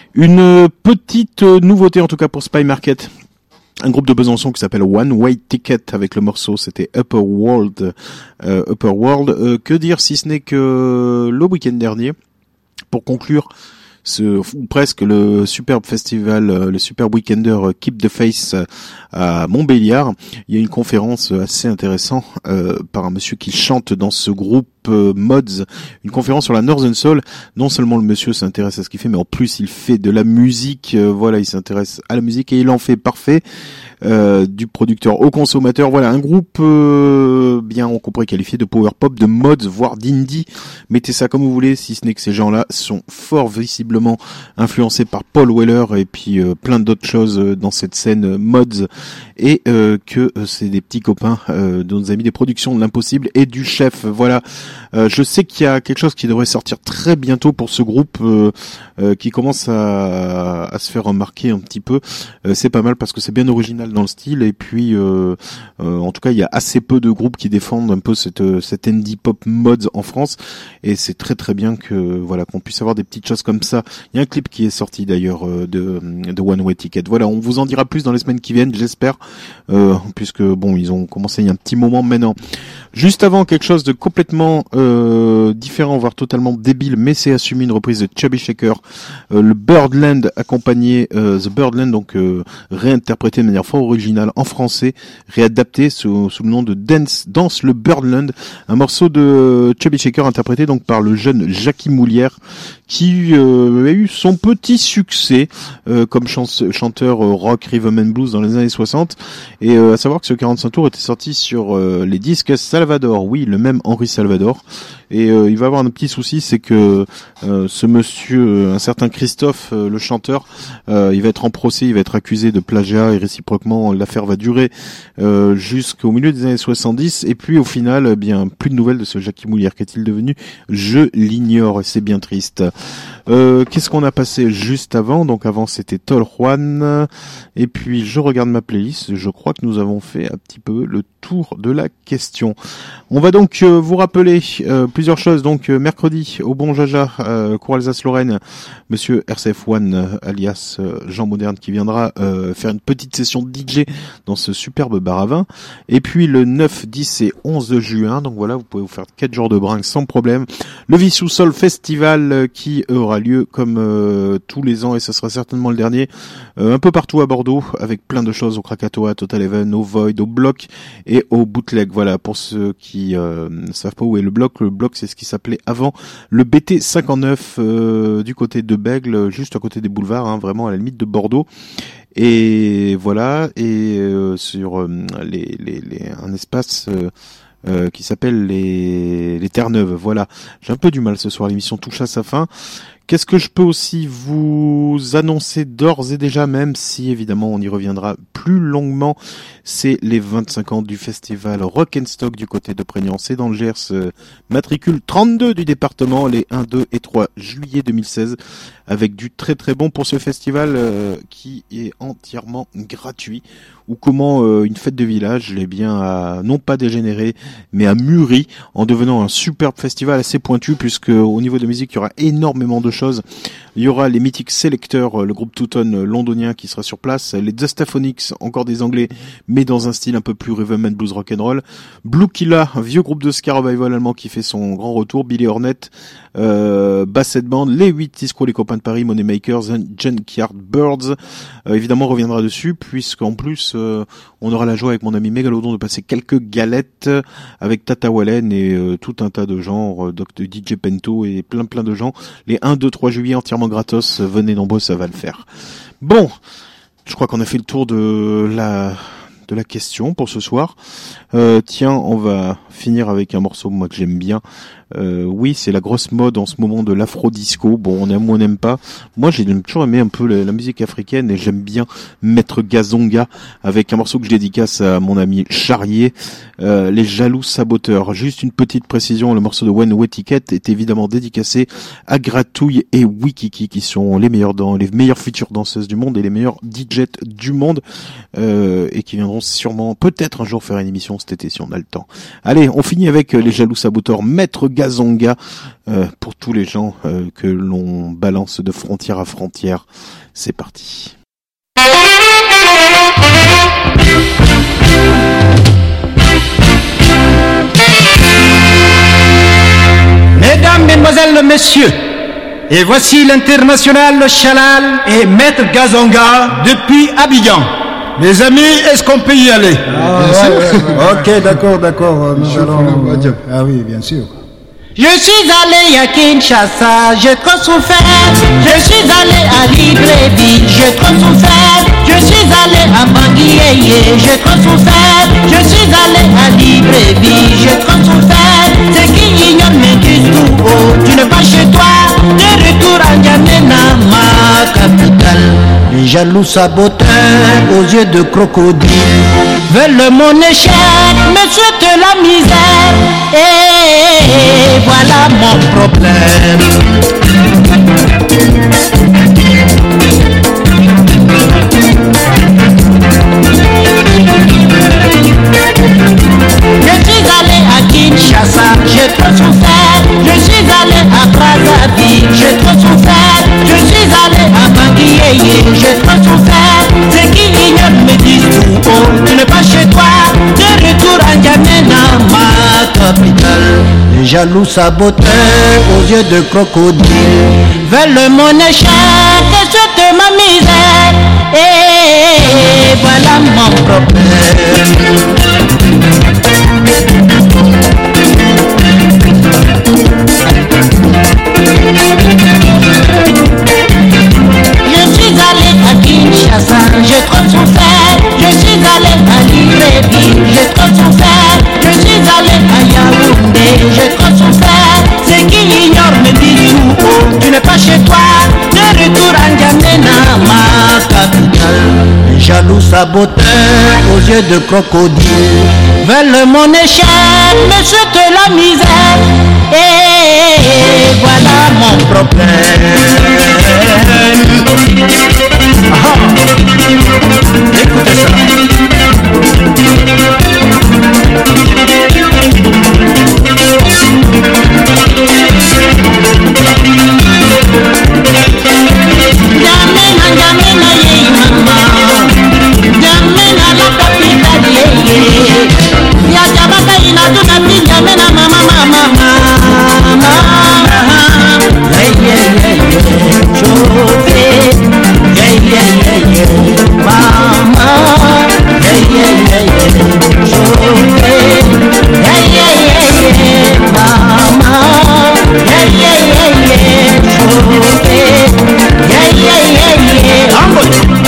K: Une petite nouveauté en tout cas pour Spy Market. Un groupe de Besançon qui s'appelle One Way Ticket avec le morceau, c'était Upper World. Euh, Upper World. Euh, que dire si ce n'est que le week-end dernier, pour conclure ce, ou presque le superbe festival, le superbe weekender Keep the Face à Montbéliard, il y a une conférence assez intéressante euh, par un monsieur qui chante dans ce groupe euh, Mods, une conférence sur la Northern Soul. Non seulement le monsieur s'intéresse à ce qu'il fait, mais en plus il fait de la musique, euh, voilà, il s'intéresse à la musique et il en fait parfait. Euh, du producteur au consommateur, voilà, un groupe euh, bien on pourrait qualifier de power pop, de mods, voire d'indie, mettez ça comme vous voulez, si ce n'est que ces gens-là sont fort visiblement influencés par Paul Weller et puis euh, plein d'autres choses dans cette scène euh, mods, et euh, que euh, c'est des petits copains euh, de nos amis des productions de l'impossible et du chef, voilà. Euh, je sais qu'il y a quelque chose qui devrait sortir très bientôt pour ce groupe euh, euh, qui commence à, à se faire remarquer un petit peu, euh, c'est pas mal parce que c'est bien original dans le style et puis euh, euh, en tout cas il y a assez peu de groupes qui défendent un peu cette cette indie pop mods en France et c'est très très bien que voilà qu'on puisse avoir des petites choses comme ça. Il y a un clip qui est sorti d'ailleurs euh, de de One Way Ticket. Voilà, on vous en dira plus dans les semaines qui viennent, j'espère, euh, puisque bon ils ont commencé il y a un petit moment maintenant. Juste avant, quelque chose de complètement euh, différent, voire totalement débile, mais c'est assumé, une reprise de Chubby Checker, euh, le Birdland accompagné, euh, The Birdland, donc euh, réinterprété de manière fort originale en français, réadapté sous, sous le nom de Dance, Danse le Birdland, un morceau de Chubby Checker interprété donc par le jeune Jackie Moulière, qui euh, a eu son petit succès euh, comme chance, chanteur euh, rock, rhythm and blues dans les années soixante, et euh, à savoir que ce quarante-cinq tours était sorti sur euh, les disques Salvador, oui, le même Henri Salvador, et euh, il va avoir un petit souci, c'est que euh, ce monsieur, un certain Christophe, euh, le chanteur, euh, il va être en procès, il va être accusé de plagiat, et réciproquement l'affaire va durer euh, jusqu'au milieu des années soixante-dix, et puis au final, eh bien, plus de nouvelles de ce Jackie Moulière. Qu'est-il devenu? Je l'ignore, et c'est bien triste. Euh, qu'est-ce qu'on a passé juste avant? Donc avant c'était Tol Juan, et puis je regarde ma playlist, je crois que nous avons fait un petit peu le tour de la question. On va donc euh, vous rappeler euh, plusieurs choses. Donc euh, mercredi au Bon Jaja, euh, Cour Alsace-Lorraine, monsieur R C F un euh, alias euh, Jean Moderne qui viendra euh, faire une petite session de D J dans ce superbe bar à vin. Et puis le neuf, dix et onze juin, donc voilà, vous pouvez vous faire quatre jours de bringue sans problème. Le Vissou Sol Festival euh, qui aura lieu comme euh, tous les ans, et ce sera certainement le dernier, euh, un peu partout à Bordeaux, avec plein de choses au Krakatoa, Total Even, au Void, au Bloc et au Bootleg. Voilà, pour ceux qui euh, ne savent pas où est le Bloc, le Bloc c'est ce qui s'appelait avant le B T cinquante-neuf euh, du côté de Bègle, juste à côté des boulevards, hein, vraiment à la limite de Bordeaux. Et voilà, et euh, sur euh, les, les, les, un espace euh, euh, qui s'appelle les, les Terre-Neuve. Voilà, j'ai un peu du mal ce soir, l'émission touche à sa fin. Qu'est-ce que je peux aussi vous annoncer d'ores et déjà, même si évidemment on y reviendra plus longuement, c'est les vingt-cinq ans du festival Rock'n'Stock du côté de Prégnant, c'est dans le Gers, euh, matricule trente-deux du département, les un, deux et trois juillet deux mille seize, avec du très très bon pour ce festival euh, qui est entièrement gratuit, ou comment euh, une fête de village, eh bien, a non pas dégénéré, mais a mûri en devenant un superbe festival assez pointu, puisque au niveau de musique, il y aura énormément de choses. Il y aura les mythiques Selecteurs, le groupe Two-Tone londonien qui sera sur place, les Dustaphonics, encore des Anglais, mais dans un style un peu plus rhythm and blues rock'n'roll. Blue Killa, vieux groupe de ska revival allemand qui fait son grand retour, Billy Hornet, euh, Basset Band, les huit Disco, les copains de Paris, Moneymakers, Junkyard Birds, euh, évidemment reviendra dessus, puisqu'en plus euh, on aura la joie avec mon ami Mégalodon de passer quelques galettes avec Tata Wallen et euh, tout un tas de gens, euh, D J Pento et plein plein de gens. Les un, deux, trois juillet entièrement gratos, venez nombreux, ça va le faire. Bon, je crois qu'on a fait le tour de la de la question pour ce soir. Euh, tiens, on va finir avec un morceau moi que j'aime bien. Euh, oui, c'est la grosse mode en ce moment de l'afro-disco. Bon, on aime ou on n'aime pas. Moi, j'ai toujours aimé un peu la, la musique africaine et j'aime bien Maître Gazonga avec un morceau que je dédicace à mon ami Charrier, euh, Les Jaloux Saboteurs. Juste une petite précision, le morceau de One Way Ticket est évidemment dédicacé à Gratouille et Wikiki qui sont les meilleurs dans les meilleures futures danseuses du monde et les meilleurs D J du monde euh, et qui viendront sûrement peut-être un jour faire une émission cet été si on a le temps. Allez, on finit avec Les Jaloux Saboteurs, Maître Gazonga, euh, pour tous les gens euh, que l'on balance de frontière à frontière. C'est parti.
F: Mesdames, Mesdemoiselles, Messieurs, et voici l'international Chalal et Maître Gazonga depuis Abidjan. Les amis, est-ce qu'on peut y aller?
H: Ah, ouais, ouais, ouais. Ok, d'accord, d'accord. Nous allons... Ah oui, bien sûr.
F: Je suis allé à Kinshasa, j'ai trop souffert. Je suis allé à Libreville, j'ai trop souffert. Je suis allé à Bangui, j'ai trop souffert. Je suis allé à Libreville, j'ai trop souffert. C'est qui ignorent mes disent tout haut, tu n'es pas chez toi. De retour à N'Djamena, ma capitale. Les jaloux saboteurs aux yeux de crocodile veulent mon échec, me souhaitent la misère. Et voilà mon problème. Je suis allé à Kinshasa, j'ai trop souffert. Je suis allé à Brazzaville, j'ai trop souffert. Je suis allé à Bangui, j'ai trop souffert. C'est qui ignore me disent tout haut, tu n'es pas chez toi. De retour à N'Djamena, ma capitale. Les jaloux saboteurs aux yeux de crocodile veulent mon échec et souhaitent ma misère. Et voilà mon problème. Je suis allé à Kinshasa, j'ai trop souffert. Je suis allé à Libreville, j'ai trop souffert. Je suis allé à Yaoundé, j'ai trop souffert. C'est qui ignore me dit tout haut, tu n'es pas chez toi. De retour à N'Djamena, ma capitale. Les jaloux saboteurs aux yeux de crocodile veulent mon échec, me souhaitent la misère. Et voilà mon problème. Ah, écoutez ça. N'Djamena, N'Djamena, yeah, mama. N'Djamena, la capitale, yeah, yeah. Ya Jabaka ina tuna N'Djamena, mama, mama, mama. Yeah, yeah, yeah, yeah. Chauffé. Yeah, yeah, yeah, yeah. Mama. Yeah, yeah, yeah, yeah. Chauffé. Yeah, yeah, yeah, yeah. Mama. Yeah, yeah, yeah, yeah. Chauffé. Yeah, yeah, yeah, yeah. Humble.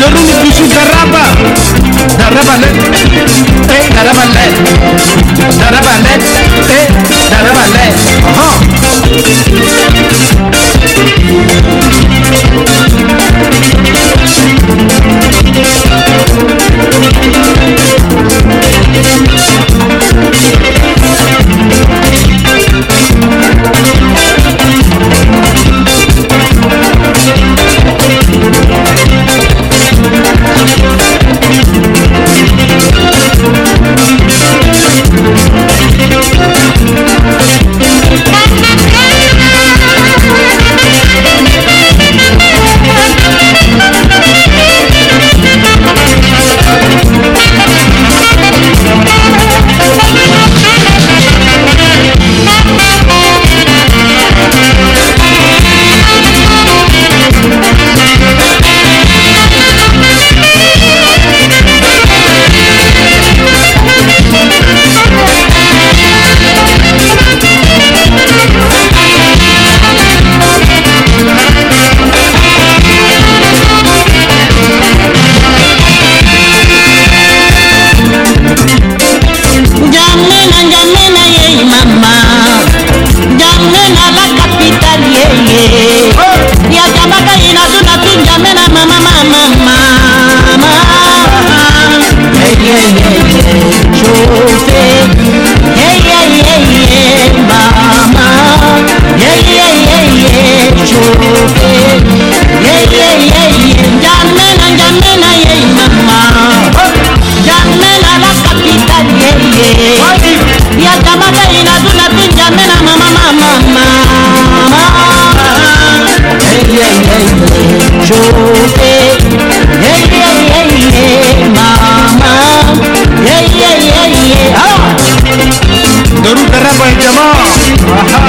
F: Dorumi Kusu Daraba, Darabalet, eh, Darabalet, Darabalet, eh, Darabalet. Aha. Doru Taraba el Jamaa. Ajá.